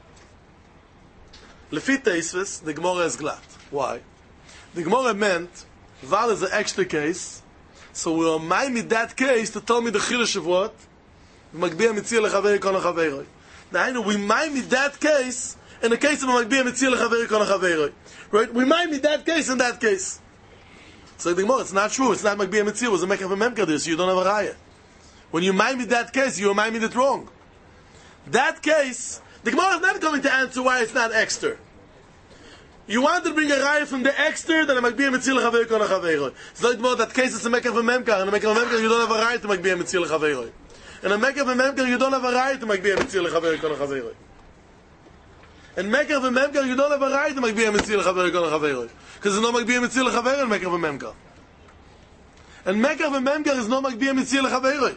Lefi Teisves, the Gemara is glad. Why? The Gemara meant Val is an extra case, so we remind me that case to tell me the chiddush of what? Magbiya Mitzia lechaveri kon lechaveri. Now, we remind me that case in the case of Magbiya Mitzia lechaveri kon lechaveri. Right? We remind me that case in that case. So the Gemara, it's not true. It's not Magbiya Mitzia. It was a Mekach v'Memka there, so you don't have a raya. When you remind me that case, you remind me that wrong. That case, the Gemara is not going to answer why it's not extra. You wanted to bring a raya from the extra, then a Magbiya Mitzia lechaveri kon lechaveri. It's like more that case is a Mekach v'Memka, and a Mekach v'Memka you don't have a raya to Magbiya Mitzia lechaveri. And a Mekach v'Memka you don't have a raya to Magbiya Mitzia lechaveri kon lechaveri. And Mekach v'Memka you don't have a raya to Magbiya Mitzia lechaveri kon lechaveri. Because there's no Magbiya Mitzia lechaveri and Mekach v'Memka. And Mekach v'Memka is no Magbiya Mitzia lechaveri.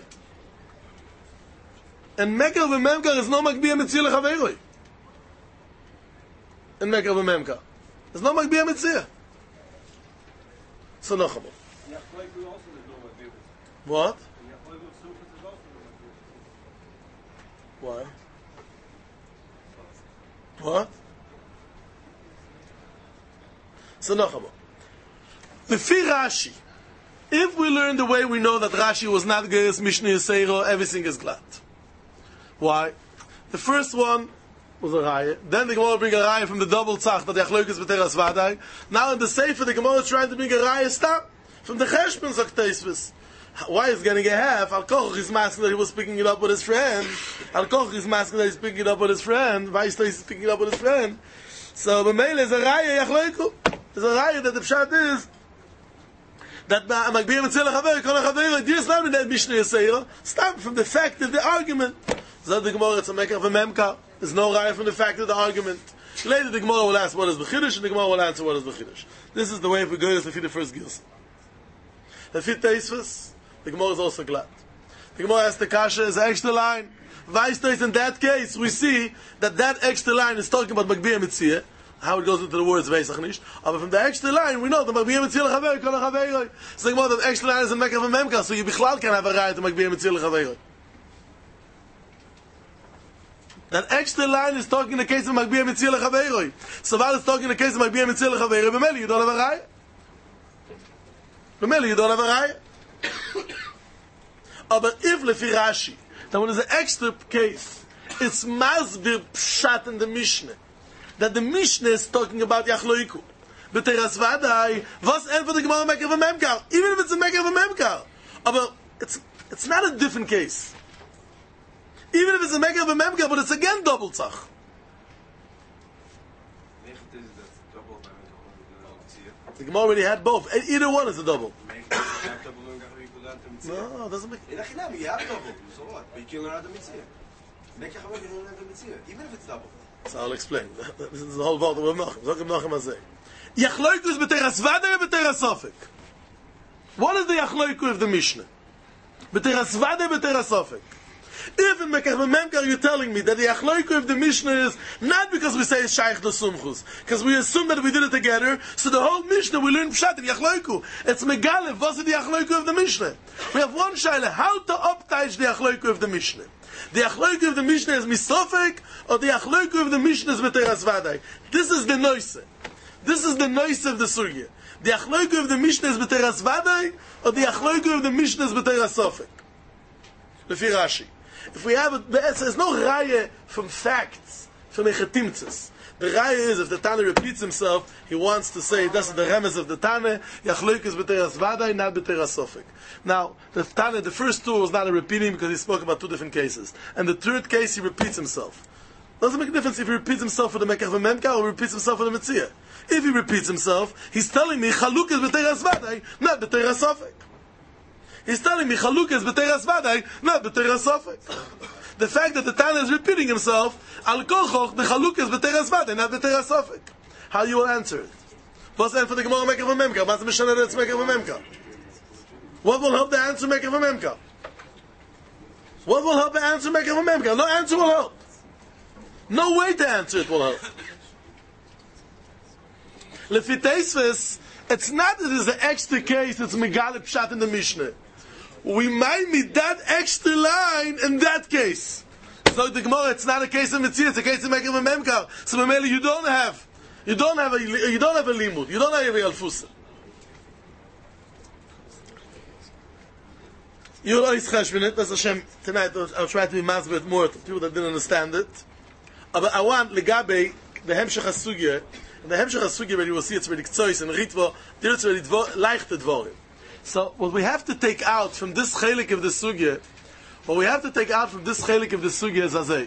And Mekach v'Memka is no Magbiya Mitzia lechaveri. And Mekach v'Memka. There's no Magbiya Mitzia. So no chamo. What? Why? What? So no chamo. Lefi Rashi. If we learn the way we know that Rashi was not Geras Mishnah Yisero, everything is glad. Why? The first one was a raya. Then the Gemara will bring a raya from the double tzach that Yachloik is b'teras vadai. Now in the Sefer, the Gemara is trying to bring a raya stop from the Cheshbon Zok Teisves. Why is getting a half? Al Koch is masking that he was picking it up with his friend. Al Koch is masking that he's picking it up with his friend. Vayista is picking it up with his friend. So B'meil is a raya Yachloiku. There's a raya that the pshat is that Magbiya Mitzia lechaveri kon lechaveri. This is not in that Mishnah Yisera. Stop from the fact of the argument. Zad the Gemara, it's a Mekach v'Memka. There's no raya from the fact of the argument. Later the Gemara will ask what is B'chiddush, and the Gemara will answer what is B'chiddush. This is the way we go to the first Gilsa. The fifth Teisves, the Gemara is also glad. The Gemara asks the Kasha is an extra line. Vaysta is in that case, we see that extra line is talking about Magbiya Mitzia, how it goes into the words Veisach Nish. But from the extra line, we know that Magbiya Mitzia lechaveri kon lechaveri. So the Gemara, the extra line is in Mekach v'Memka, so you bichlal can have a raya to Magbiya Mitzia lechaveri. That extra line is talking in the case of Magbiya Mitzia lechaveri. So while it's talking in the case of Magbiya Mitzia lechaveri, b'meli you don't have a raya. B'meli you don't have a raya. But if lefi Rashi, then when there's an extra case, it's masbir pshat in the Mishnah, that the Mishnah is talking about Yachloiku. B'teras vadai, was en for the Gemara Mekach v'Memka, even if it's a Mekach v'Memka. But it's not a different case. Even if it's a Mekach v'Memka, but it's again double tzach. The Gemara already had both. Either one is a double. No, it doesn't make... You have double. So what? But you can learn how to mitzvah. Mekach v'Memka, you don't have to mitzvah. Even if it's double. So I'll explain. This is the whole part of Rav Nachman. Yachloiku is b'teras vadai or b'teras sofek? What is the Yachloiku of the Mishnah? B'teras vadai or b'teras sofek? If in Mekach v'Memka you're telling me that the Yachloiku of the Mishnah is not because we say it's Shaykh the Sumchus, because we assume that we did it together, so the whole Mishnah we learn Pshat in Yachloiku. It's Megalev, what's the Yachloiku of the Mishnah? We have one shaila, how to uptage the Yachloiku of the Mishnah. The Yachloiku of the Mishnah is Misofek, or the Yachloiku of the Mishnah is B'teras vadai. This is the noise. This is the noise of the Sugya. The Yachloiku of the Mishnah is B'teras vadai, or the Yachloiku of the Mishnah is B'teras sofek. Lefi Rashi. If we have it, there's no raya from facts, from echetimtzes. The raya is, if the Tana repeats himself, he wants to say, that's the remes of the Tana, Yachloik is b'teras vadai, not b'teras sofek. Now, the Tana, the first two was not a repeating because he spoke about two different cases. And the third case, he repeats himself. Doesn't make a difference if he repeats himself for the Mekach v'Memka or repeats himself for the Metzia. If he repeats himself, he's telling me Chaluk is b'Teiras Vadai, not b'Teiras Sofek. He's telling me Chaluk is b'Teiras Vadai, not b'Teiras Sofek. The fact that the Tana is repeating himself, Al Kochoch, the Chaluk is b'Teiras Vadai, not b'Teiras Sofek. How you will answer it? What's the answer for the Gemara Mekach v'Memka? What's the Mishnah that's Mekach v'Memka? What will help the answer Mekach v'Memka? What will help the answer Mekach v'Memka? No answer will help. No way to answer it will help. Lefi Teisves, it's not that there's an extra case that's Megale Pshat in the Mishnah. We might meet that extra line in that case. So the Gemara, it's not a case of Mitzvah, it's a case of Mekach v'Memka. So Mameli, you don't have a limud, you don't have a alfusa. You'll always cheshbon it. That's Hashem. Tonight I'll try to be masbet more to people that didn't understand it. But I want legabe the hemshech hasugya. And the hemshech hasugya, where you will see it's very ktsois and ritvo. There it's very leichte dvorim. So what we have to take out from this chelik of the sugya, is azay.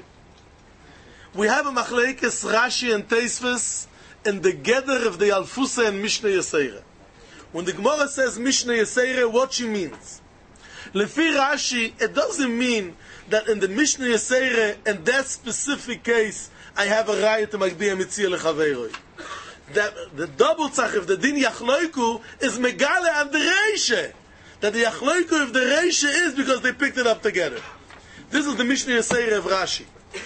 We have a machlekes Rashi and Teisves in the gather of the Alfusa and Mishnah Yaseira. When the Gemara says Mishnah Yaseira, what she means? Lefi Rashi, it doesn't mean that in the Mishnah Yaseira, in that specific case, I have a raya to Magbiya Mitzia Lechaveiroi. That the double tzach of the din Yachloiku is Megale and the Reisha. That the Yachloiku of the Reisha is because they picked it up together. This is the Mishnah Yaseira of Rashi.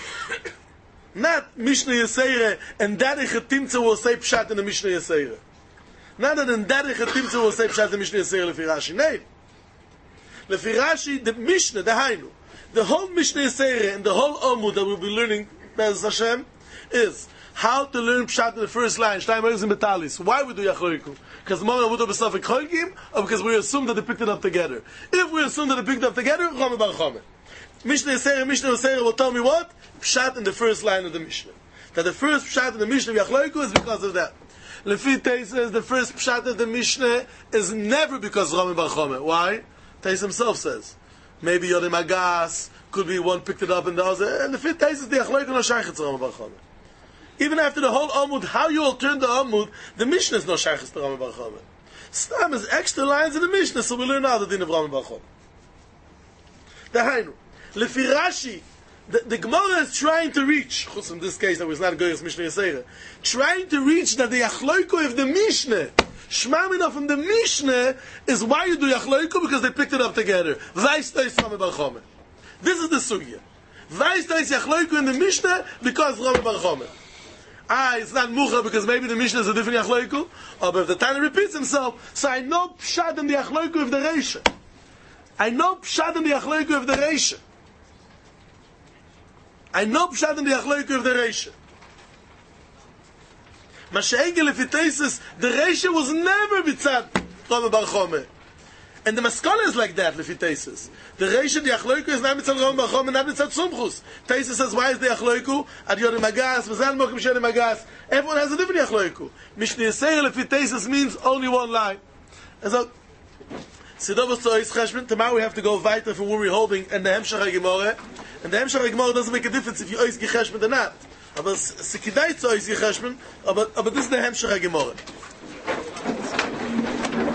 Not Mishnah Yaseira and that Echetimtza will say Pshat in the Mishnah Yaseira. Not that in that Echetimtza will say Pshat in the Mishnah Yaseira Lefi Rashi. No. Lefi Rashi, the Mishnah, the Hainu, the whole Mishnah Yaseira and the whole Omud that we'll be learning, Be'ez Hashem, is how to learn Pshat in the first line. Shtayim Eres in Betalis. Why we do Yachloiku? Because Mora Avudah B'Safek Cholgim, or because we assume that they picked it up together? If we assume that they picked it up together, Chome Bar Chome. Mishnah Yaseira will tell me what? Pshat in the first line of the Mishnah. That the first Pshat in the Mishnah of Yachloiku is because of that. Lefi Teis says the first Pshat of the Mishnah is never because Chome Bar Chome. Why? Teis himself says. Maybe Yodim Agas, could be one picked it up and the other. And Lefi Teis is the Yachloiku no Shaychet Chome Bar Chome. Even after the whole Amud, how you will turn the Amud, the Mishnah is no Shaychet Chome Bar Chome. Stam is extra lines in the Mishnah, so we learn now the din of Chome Bar Chome. The Hainu. Lefi Rashi, the Gemara is trying to reach, in this case that was not Goyas Mishnah Yaseira, trying to reach that the Yachloiku of the Mishnah, Shmamina from the Mishnah, is why you do Yachloiku, because they picked it up together. This is the Sugya. Vaistais Yachloiku in the Mishnah, because Chome Bar Chome. It's not Mucha, because maybe the Mishnah is a different Yachloiku, or if the Tana repeats himself, so I know Pshat in the Yachloiku of the Reisha. I know Pshat in the Yachloiku of the Reisha. I know Pshat in the Yachloiku of the Reisha. Mashiach Lefi Teisves, the Reisha was never Bitzad Chome Bar Chome. And the Maskala is like that, Lefi Teisves. The Reisha, the Yachloiku, is not Bitzad Chome Bar Chome, not Bitzad Sumchus. Teisves says, why is the Yachloiku? Ad Yodim Agas, V'zal Mokim Shodim Agas. Everyone has a different Yachloiku. Mishnah Yaseira Lefi Teisves means only one line. And so, Sidovos Tzois Cheshbon, tomorrow we have to go weiter from where we're holding, and the Hemshach HaGemorah. And the Hemshach HaGemorah doesn't make a difference if you ois Gecheshbon or not. But Sikidai Tzois Gecheshbon, but this is the Hemshach HaGemorah.